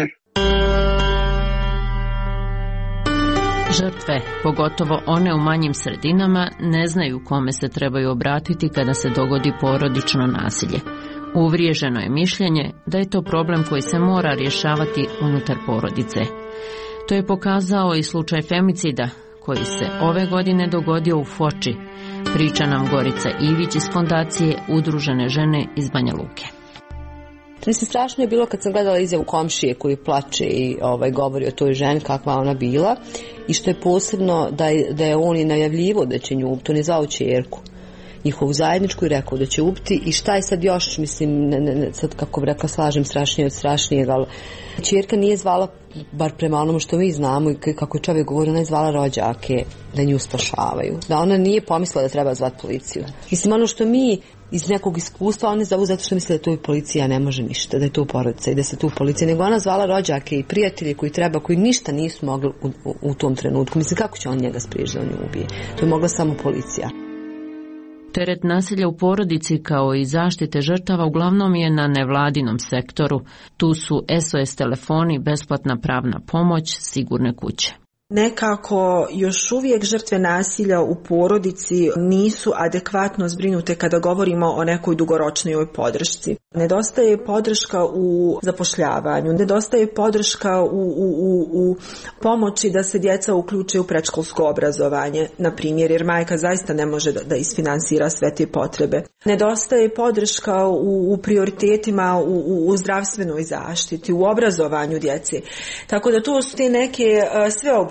Žrtve, pogotovo one u manjim sredinama, ne znaju kome se trebaju obratiti kada se dogodi porodično nasilje. Uvriježeno je mišljenje da je to problem koji se mora rješavati unutar porodice. To je pokazao i slučaj femicida koji se ove godine dogodio u Foči, priča nam Gorica Ivić iz fondacije Udružene žene iz Banja Luke. Mislim, strašno je bilo kad sam gledala izjavu komšije koji plače i govori o toj ženi kakva ona bila i što je posebno da je on i najavljivo da će nju ubiti, on je zvao ćerku njihovu zajedničku i rekao da će ubiti i šta je sad još, mislim, sad kako bi rekla slažem strašnije od strašnijeg, ali ćerka nije zvala, bar prema onome što mi znamo i kako je čovjek govori, ona je zvala rođake da nju spašavaju, da ona nije pomislila da treba zvati policiju. Mislim, ono što mi iz nekog iskustva, oni zovu zato što misle da tu policija ne može ništa, da je tu porodica i da se tu policija, nego ona zvala rođake i prijatelje koji ništa nisu mogli u tom trenutku. Mislim, kako će on njega spriječiti da on nju ubije? To je mogla samo policija. Teret nasilja u porodici kao i zaštite žrtava uglavnom je na nevladinom sektoru. Tu su SOS telefoni, besplatna pravna pomoć, sigurne kuće. Nekako još uvijek žrtve nasilja u porodici nisu adekvatno zbrinute kada govorimo o nekoj dugoročnoj podršci. Nedostaje podrška u zapošljavanju, nedostaje podrška u pomoći da se djeca uključe u predškolsko obrazovanje, na primjer, jer majka zaista ne može da isfinansira sve te potrebe. Nedostaje podrška u prioritetima u zdravstvenoj zaštiti, u obrazovanju djece. Tako da to su te neke sveobuhvatne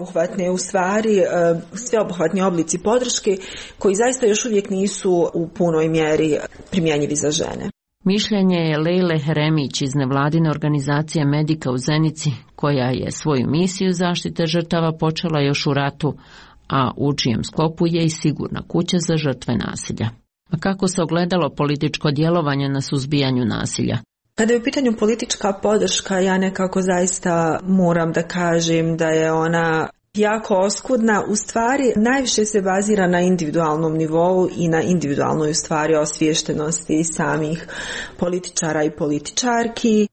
sveobuhvatne, u stvari sveobuhvatni oblici podrške koji zaista još uvijek nisu u punoj mjeri primjenjivi za žene. Mišljenje je Lejle Heremić iz nevladine organizacije Medika u Zenici, koja je svoju misiju zaštite žrtava počela još u ratu, a u čijem sklopu je i sigurna kuća za žrtve nasilja. A kako se ogledalo političko djelovanje na suzbijanju nasilja? Kada je u pitanju politička podrška, ja nekako zaista moram da kažem da je ona jako oskudna. U stvari najviše se bazira na individualnom nivou i na individualnoj u stvari osviještenosti samih političara i političarki.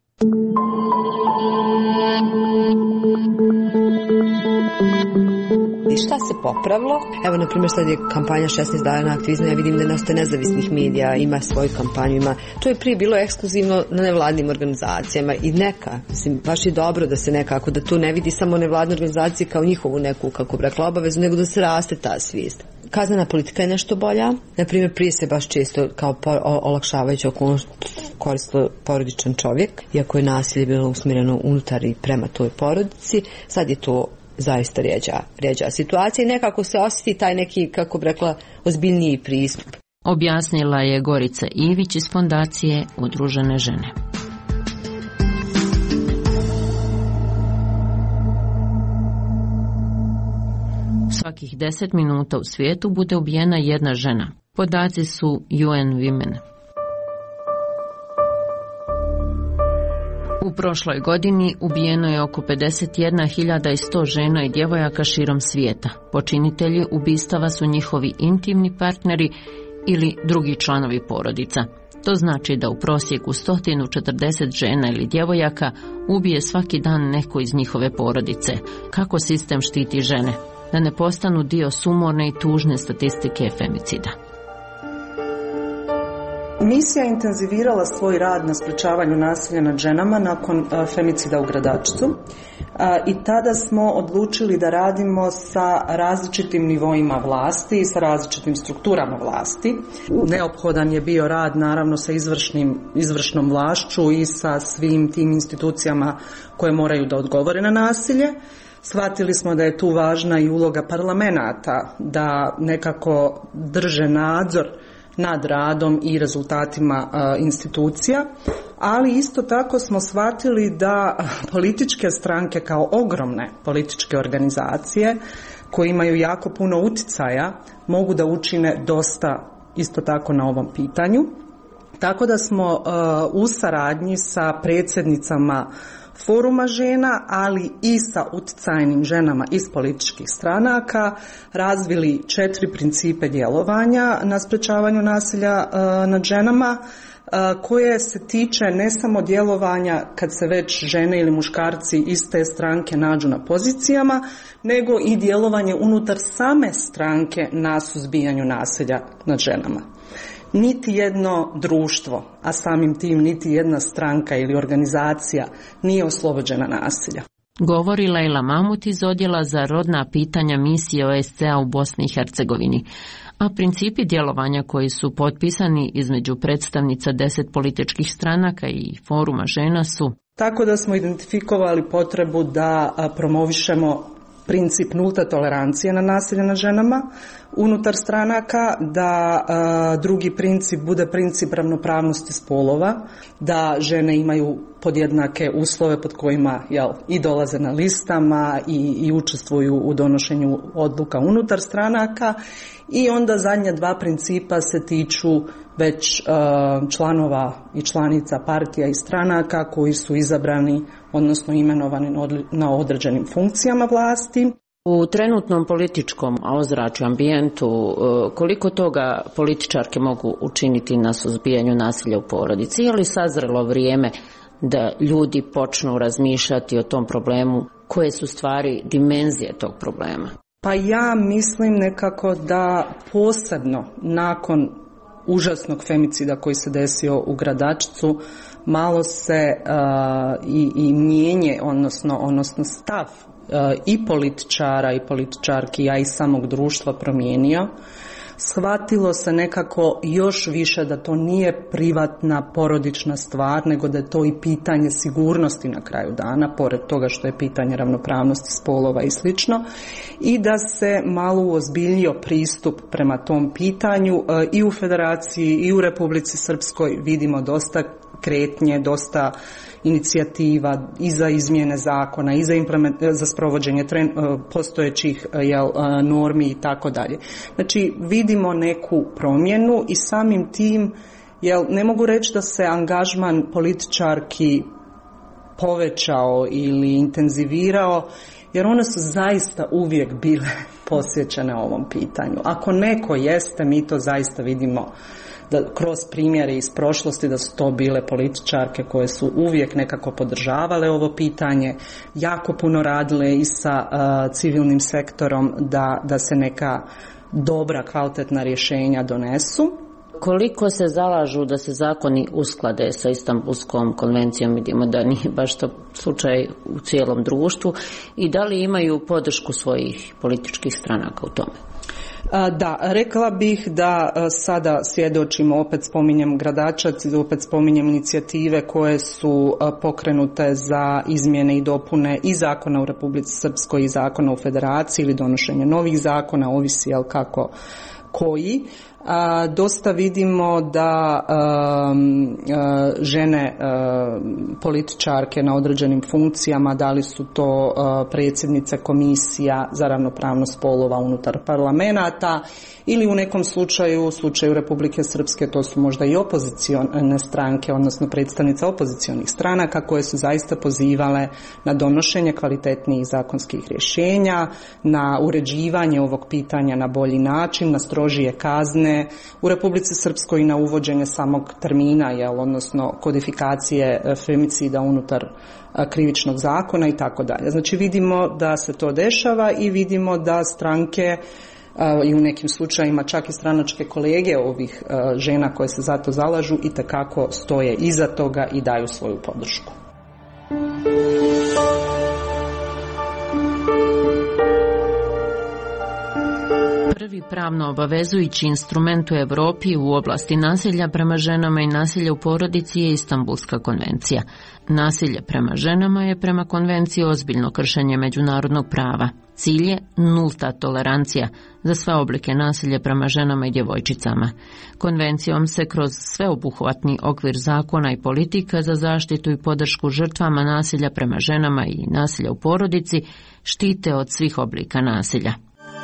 I šta se popravilo? Evo, na primjer, sad je kampanja 16 dana aktivizma, ja vidim da dosta nezavisnih medija ima svoju kampanju, ima. To je prije bilo ekskluzivno na nevladnim organizacijama i mislim, baš je dobro da se nekako, da tu ne vidi samo nevladne organizacije kao njihovu neku, kako bi rekla, obavezu, nego da se raste ta svijest. Kaznena politika je nešto bolja. Na primjer, prije se baš često kao olakšavajuća okolnost koristilo porodičan čovjek, iako je nasilje bilo usmjereno unutar i prema toj porodici. Sad je to zaista rijeđa situacija i nekako se osjeti taj neki, kako bi rekla, ozbiljniji pristup. Objasnila je Gorica Ivić iz fondacije Udružene žene. Svakih 10 minuta u svijetu bude ubijena jedna žena. Podaci su UN Women. U prošloj godini ubijeno je oko 51.100 žena i djevojaka širom svijeta. Počinitelji ubistava su njihovi intimni partneri ili drugi članovi porodica. To znači da u prosjeku 140 žena ili djevojaka ubije svaki dan neko iz njihove porodice. Kako sistem štiti žene? Da ne postanu dio sumorne i tužne statistike femicida. Misija je intenzivirala svoj rad na sprečavanju nasilja nad ženama nakon femicida u Gradačcu i tada smo odlučili da radimo sa različitim nivoima vlasti i sa različitim strukturama vlasti. Neophodan je bio rad naravno sa izvršnom vlašću i sa svim tim institucijama koje moraju da odgovore na nasilje. Shvatili smo da je tu važna i uloga parlamenata da nekako drže nadzor nad radom i rezultatima institucija, ali isto tako smo shvatili da političke stranke kao ogromne političke organizacije koje imaju jako puno uticaja mogu da učine dosta isto tako na ovom pitanju. Tako da smo u saradnji sa predsjednicama Foruma žena, ali i sa uticajnim ženama iz političkih stranaka razvili 4 principe djelovanja na sprečavanju nasilja nad ženama, koje se tiče ne samo djelovanja kad se već žene ili muškarci iz te stranke nađu na pozicijama, nego i djelovanje unutar same stranke na suzbijanju nasilja nad ženama. Niti jedno društvo, a samim tim niti jedna stranka ili organizacija nije oslobođena nasilja. Govori Lejla Mamut iz odjela za rodna pitanja misije OSCE-a u Bosni i Hercegovini. A principi djelovanja koji su potpisani između predstavnica 10 političkih stranaka i Foruma žena su: tako da smo identifikovali potrebu da promovišemo princip nulta tolerancije na nasilje nad ženama unutar stranaka, da drugi princip bude princip ravnopravnosti spolova, da žene imaju podjednake uslove pod kojima i dolaze na listama i učestvuju u donošenju odluka unutar stranaka. I onda zadnja 2 principa se tiču već članova i članica partija i stranaka koji su izabrani, odnosno imenovani na određenim funkcijama vlasti. U trenutnom političkom ozračju, ambijentu, koliko toga političarke mogu učiniti na suzbijanju nasilja u porodici? Je li sazrelo vrijeme da ljudi počnu razmišljati o tom problemu? Koje su stvari dimenzije tog problema? Pa ja mislim nekako da posebno nakon užasnog femicida koji se desio u Gradačcu malo se i mijenje, odnosno stav i političara i političarki, a i samog društva promijenio. shvatilo se nekako još više da to nije privatna porodična stvar, nego da je to i pitanje sigurnosti na kraju dana, pored toga što je pitanje ravnopravnosti spolova i slično, i da se malo uozbiljio pristup prema tom pitanju. I u Federaciji i u Republici Srpskoj vidimo dosta kretnje, dosta inicijativa i za izmjene zakona i za sprovođenje postojećih normi i tako dalje. Znači vidimo neku promjenu i samim tim ne mogu reći da se angažman političarki povećao ili intenzivirao, jer one su zaista uvijek bile posvećene ovom pitanju. Ako neko jeste, mi to zaista vidimo da kroz primjere iz prošlosti da su to bile političarke koje su uvijek nekako podržavale ovo pitanje, jako puno radile i sa civilnim sektorom da se neka dobra, kvalitetna rješenja donesu. Koliko se zalažu da se zakoni usklade sa Istanbulskom konvencijom, vidimo da nije baš to slučaj u cijelom društvu, i da li imaju podršku svojih političkih stranaka u tome? Da, rekla bih da sada svjedočimo, opet spominjem Gradačac, opet spominjem inicijative koje su pokrenute za izmjene i dopune i zakona u Republici Srpskoj i zakona u Federaciji ili donošenje novih zakona, ovisi kako koji. Dosta vidimo da žene političarke na određenim funkcijama, da li su to predsjednice komisija za ravnopravnost spolova unutar parlamenata ili u nekom slučaju Republike Srpske, to su možda i opozicione stranke, odnosno predstavnice opozicionih stranaka koje su zaista pozivale na donošenje kvalitetnijih zakonskih rješenja, na uređivanje ovog pitanja na bolji način, na strožije kazne u Republici Srpskoj i na uvođenje samog termina, odnosno kodifikacije femicida unutar krivičnog zakona i tako dalje. Znači vidimo da se to dešava i vidimo da stranke i u nekim slučajima čak i stranačke kolege ovih žena koje se za to zalažu itekako stoje iza toga i daju svoju podršku. Prvi pravno obavezujući instrument u Europi u oblasti nasilja prema ženama i nasilja u porodici je Istanbulska konvencija. Nasilje prema ženama je prema konvenciji ozbiljno kršenje međunarodnog prava. Cilj je nulta tolerancija za sve oblike nasilja prema ženama i djevojčicama. Konvencijom se kroz sveobuhvatni okvir zakona i politika za zaštitu i podršku žrtvama nasilja prema ženama i nasilja u porodici štite od svih oblika nasilja.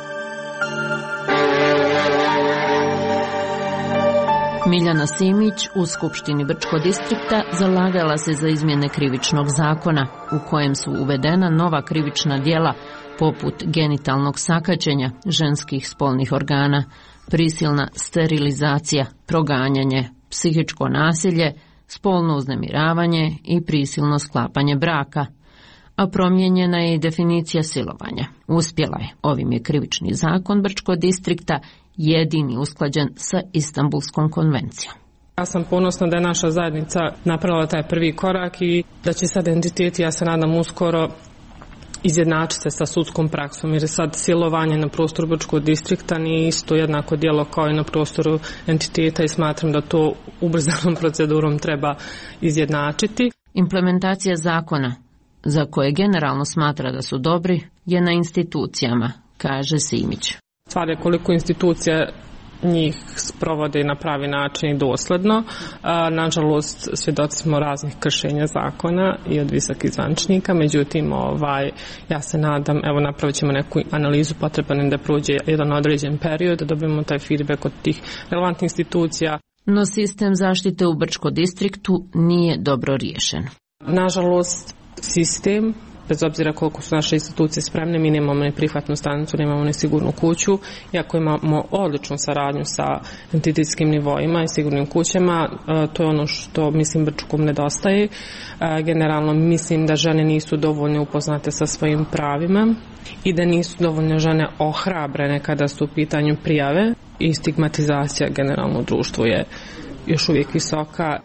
Miljana Simić u Skupštini Brčkog distrikta zalagala se za izmjene krivičnog zakona u kojem su uvedena nova krivična djela poput genitalnog sakaćenja ženskih spolnih organa, prisilna sterilizacija, proganjanje, psihičko nasilje, spolno uznemiravanje i prisilno sklapanje braka, a promijenjena je i definicija silovanja. Uspjela je, ovim je krivični zakon Brčkog distrikta jedini usklađen sa Istanbulskom konvencijom. Ja sam ponosna da je naša zajednica napravila taj prvi korak i da će sad entiteti, ja se nadam uskoro, izjednačiti se sa sudskom praksom, jer sad silovanje na prostoru Brčkog distrikta nije isto jednako djelo kao i na prostoru entiteta i smatram da to ubrzanom procedurom treba izjednačiti. Implementacija zakona, za koje generalno smatra da su dobri, je na institucijama, kaže Simić. Stvar je koliko institucija njih sprovode na pravi način i dosledno. Nažalost, svjedoci smo raznih kršenja zakona i od visokih zvaničnika, međutim, ja se nadam, napravit ćemo neku analizu, potreban da prođe jedan određen period, da dobijemo taj feedback od tih relevantnih institucija. No sistem zaštite u Brčkom distriktu nije dobro riješen. Nažalost, sistem, bez obzira koliko su naše institucije spremne, mi nemamo ni prihvatnu stanicu, nemamo ni sigurnu kuću, iako imamo odličnu saradnju sa entitetskim nivoima i sigurnim kućama, to je ono što mislim Brčkom nedostaje. Generalno mislim da žene nisu dovoljno upoznate sa svojim pravima i da nisu dovoljno žene ohrabrene kada su u pitanju prijave i stigmatizacija generalno u društvu je još uvijek visoka.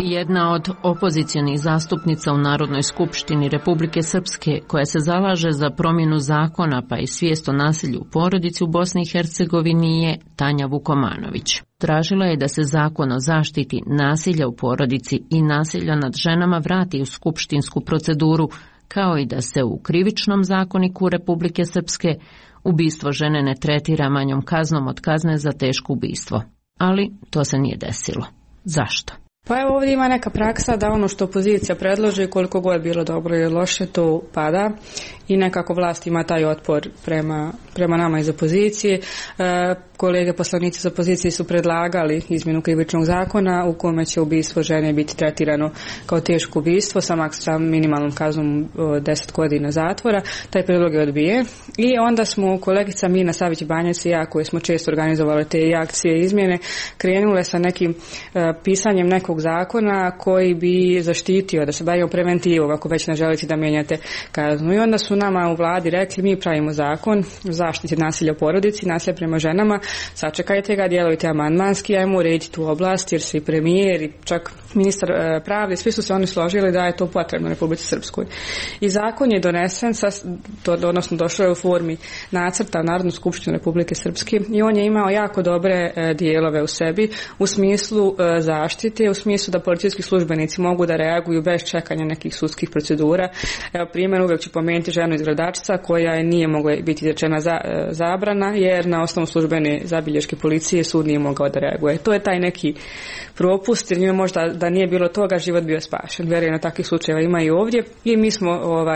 Jedna od opozicionih zastupnica u Narodnoj skupštini Republike Srpske, koja se zalaže za promjenu zakona pa i svijest o nasilju u porodici u Bosni i Hercegovini, je Tanja Vukomanović. Tražila je da se zakon o zaštiti nasilja u porodici i nasilja nad ženama vrati u skupštinsku proceduru, kao i da se u krivičnom zakoniku Republike Srpske ubistvo žene ne tretira manjom kaznom od kazne za teško ubistvo. Ali to se nije desilo. Zašto? Pa evo, ovdje ima neka praksa da ono što opozicija predloži, koliko god bilo dobro ili loše, to pada i nekako vlast ima taj otpor prema nama iz opozicije. Kolege poslanici iz opozicije su predlagali izmjenu krivičnog zakona u kome će ubistvo žene biti tretirano kao teško ubistvo sa minimalnom kaznom 10 godina zatvora. Taj prijedlog je odbijen i onda smo kolegica Mirna Savić-Banjac i ja, koji smo često organizovali te akcije i izmjene, krenule sa nekim pisanjem nekog zakona koji bi zaštitio, da se bavimo preventivom ako već ne želite da mijenjate kaznu. I onda su nama u vladi rekli, mi pravimo zakon o zaštiti nasilja u porodici, nasilja prema ženama, sačekajte ga, djelujte amandmanski, ajmo urediti tu oblast, jer svi premijer i čak ministar pravde, svi su se oni složili da je to potrebno Republici Srpskoj. I zakon je donesen, odnosno došao je u formi nacrta u Narodnu skupštinu Republike Srpske i on je imao jako dobre dijelove u sebi u smislu zaštite, u smislu da policijski službenici mogu da reaguju bez čekanja nekih sudskih procedura. Evo primjer, uvijek ću pomenuti ženu iz Gradačca koja nije mogla biti izrečena zabrana jer na osnovu službene zabilješke policije sud nije mogao da reaguje. To je taj neki propust, jer njima možda da nije bilo toga život bio spašen. Vjerujem, takvih slučajeva ima i ovdje i mi smo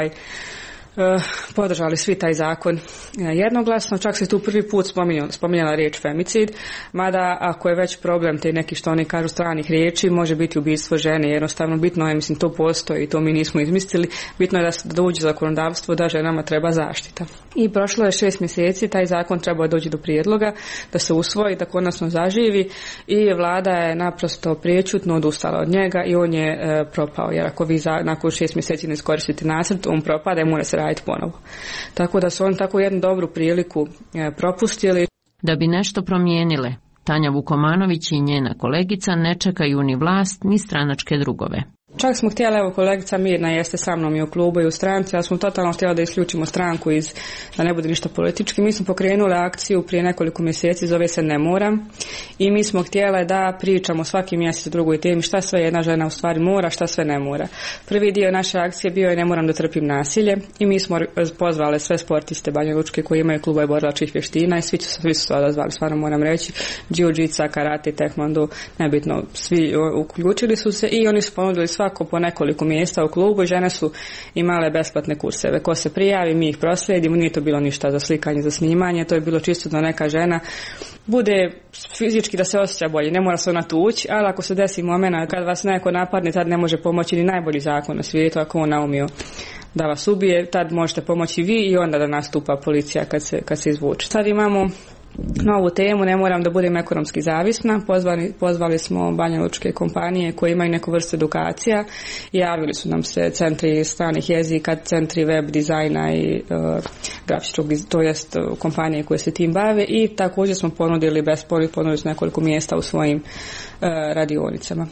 podržali svi taj zakon jednoglasno, čak se tu prvi put spominjala riječ femicid, mada ako je već problem te neki što oni kažu stranih riječi, može biti ubistvo žene, jednostavno bitno je, mislim, to postoji i to mi nismo izmislili, bitno je da uđe zakonodavstvo da ženama treba zaštita. I prošlo je 6 mjeseci, taj zakon trebao doći do prijedloga, da se usvoji, da konačno zaživi i vlada je naprosto priječutno odustala od njega i on je propao, jer ako vi nakon 6 mjeseci ne iskoristite nacrt, on propada i mora se raditi ponovo. Tako da su oni tako jednu dobru priliku propustili. Da bi nešto promijenile, Tanja Vukomanović i njena kolegica ne čekaju ni vlast ni stranačke drugove. Čak smo htjeli, evo kolegica Mirna jeste sa mnom i u klubu i u stranci, ali smo totalno htjeli da isključimo stranku da ne bude ništa politički. Mi smo pokrenuli akciju prije nekoliko mjeseci, zove se Ne moram, i mi smo htjeli da pričamo svaki mjesec o drugoj temi, šta sve jedna žena u stvari mora, šta sve ne mora. Prvi dio naše akcije bio je Ne moram da trpim nasilje i mi smo pozvali sve sportiste Banja Lučke koji imaju klubove borilačkih vještina i svi su se odazvali, stvarno moram reći, jiu-jitsu, karate, taekwondo, nebitno, svi uključili su se i oni su ponudili svako po nekoliko mjesta u klubu i žene su imale besplatne kurseve. Ko se prijavi, mi ih proslijedimo, nije to bilo ništa za slikanje, za snimanje, to je bilo čisto da neka žena bude fizički da se osjeća bolje, ne mora se ona tući, ali ako se desi momena kad vas neko napadne, tad ne može pomoći ni najbolji zakon na svijetu, ako on naumio da vas ubije, tad možete pomoći vi i onda da nastupa policija kad se izvuče. Sad imamo novu temu, ne moram da budem ekonomski zavisna. Pozvali smo Banja Lučke kompanije koje imaju neku vrstu edukacija i javili su nam se centri stranih jezika, centri web dizajna i grafičkog, to jest kompanije koje se tim bave, i također smo ponudili nekoliko mjesta u svojim radionicama.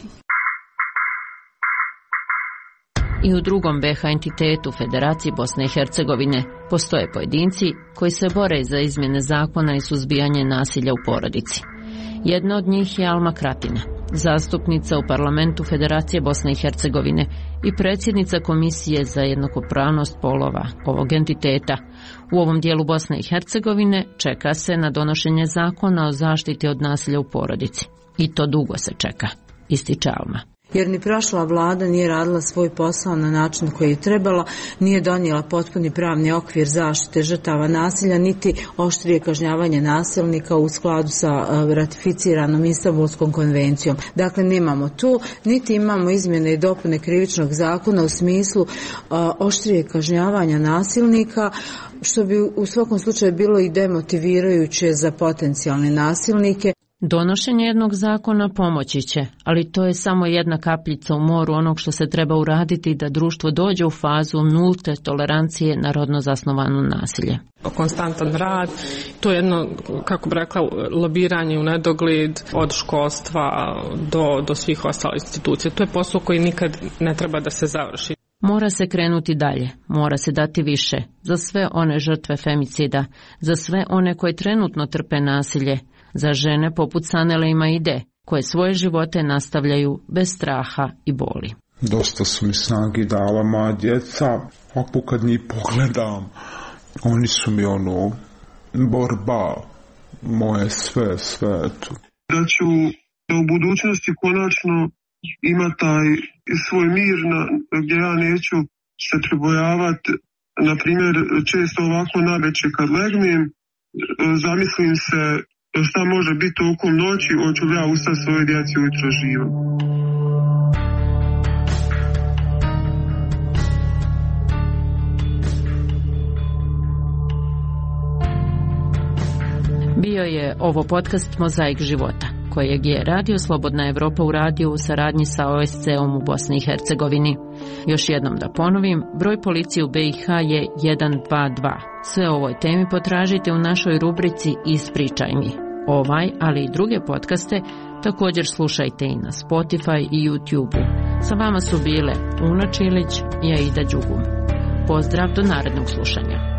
I u drugom BiH entitetu Federacije Bosne i Hercegovine postoje pojedinci koji se bore za izmjene zakona i suzbijanje nasilja u porodici. Jedna od njih je Alma Kratina, zastupnica u parlamentu Federacije Bosne i Hercegovine i predsjednica Komisije za jednakopravnost polova ovog entiteta. U ovom dijelu Bosne i Hercegovine čeka se na donošenje zakona o zaštiti od nasilja u porodici. I to dugo se čeka, ističe Alma. Jer ni prošla vlada nije radila svoj posao na način koji je trebala, nije donijela potpuni pravni okvir zaštite žrtava nasilja, niti oštrije kažnjavanje nasilnika u skladu sa ratificiranom Istanbulskom konvencijom. Dakle, nemamo tu, niti imamo izmjene i dopune krivičnog zakona u smislu oštrije kažnjavanja nasilnika, što bi u svakom slučaju bilo i demotivirajuće za potencijalne nasilnike. Donošenje jednog zakona pomoći će, ali to je samo jedna kapljica u moru onog što se treba uraditi da društvo dođe u fazu nulte tolerancije na rodno zasnovano nasilje. Konstantan rad, to je jedno, kako bi rekla, lobiranje u nedogled od školstva do svih ostalih institucija. To je posao koji nikad ne treba da se završi. Mora se krenuti dalje, mora se dati više za sve one žrtve femicida, za sve one koje trenutno trpe nasilje, za žene poput Sanele i Maide, koje svoje živote nastavljaju bez straha i boli. Dosta su mi snagi dala moja djeca, ako kad njih pogledam, oni su mi borba, moje sve tu. Da ću u budućnosti konačno imati taj svoj mir gdje ja neću se pribojavati. Na primjer, često ovako navečer kad legnem, zamislim se šta može biti tokom noći, hoću li ja ustati svoje djeci ujutro živo. Bio je ovo podcast Mozaik života, kojeg je Radio Slobodna Evropa uradio u saradnji sa OSCE-om u Bosni i Hercegovini. Još jednom da ponovim, broj policije u BiH je 122. Sve o ovoj temi potražite u našoj rubrici Ispričaj mi. Ovaj, ali i druge podcaste također slušajte i na Spotify i YouTube-u. Sa vama su bile Una Čilić i Aida Đugum. Pozdrav do narednog slušanja.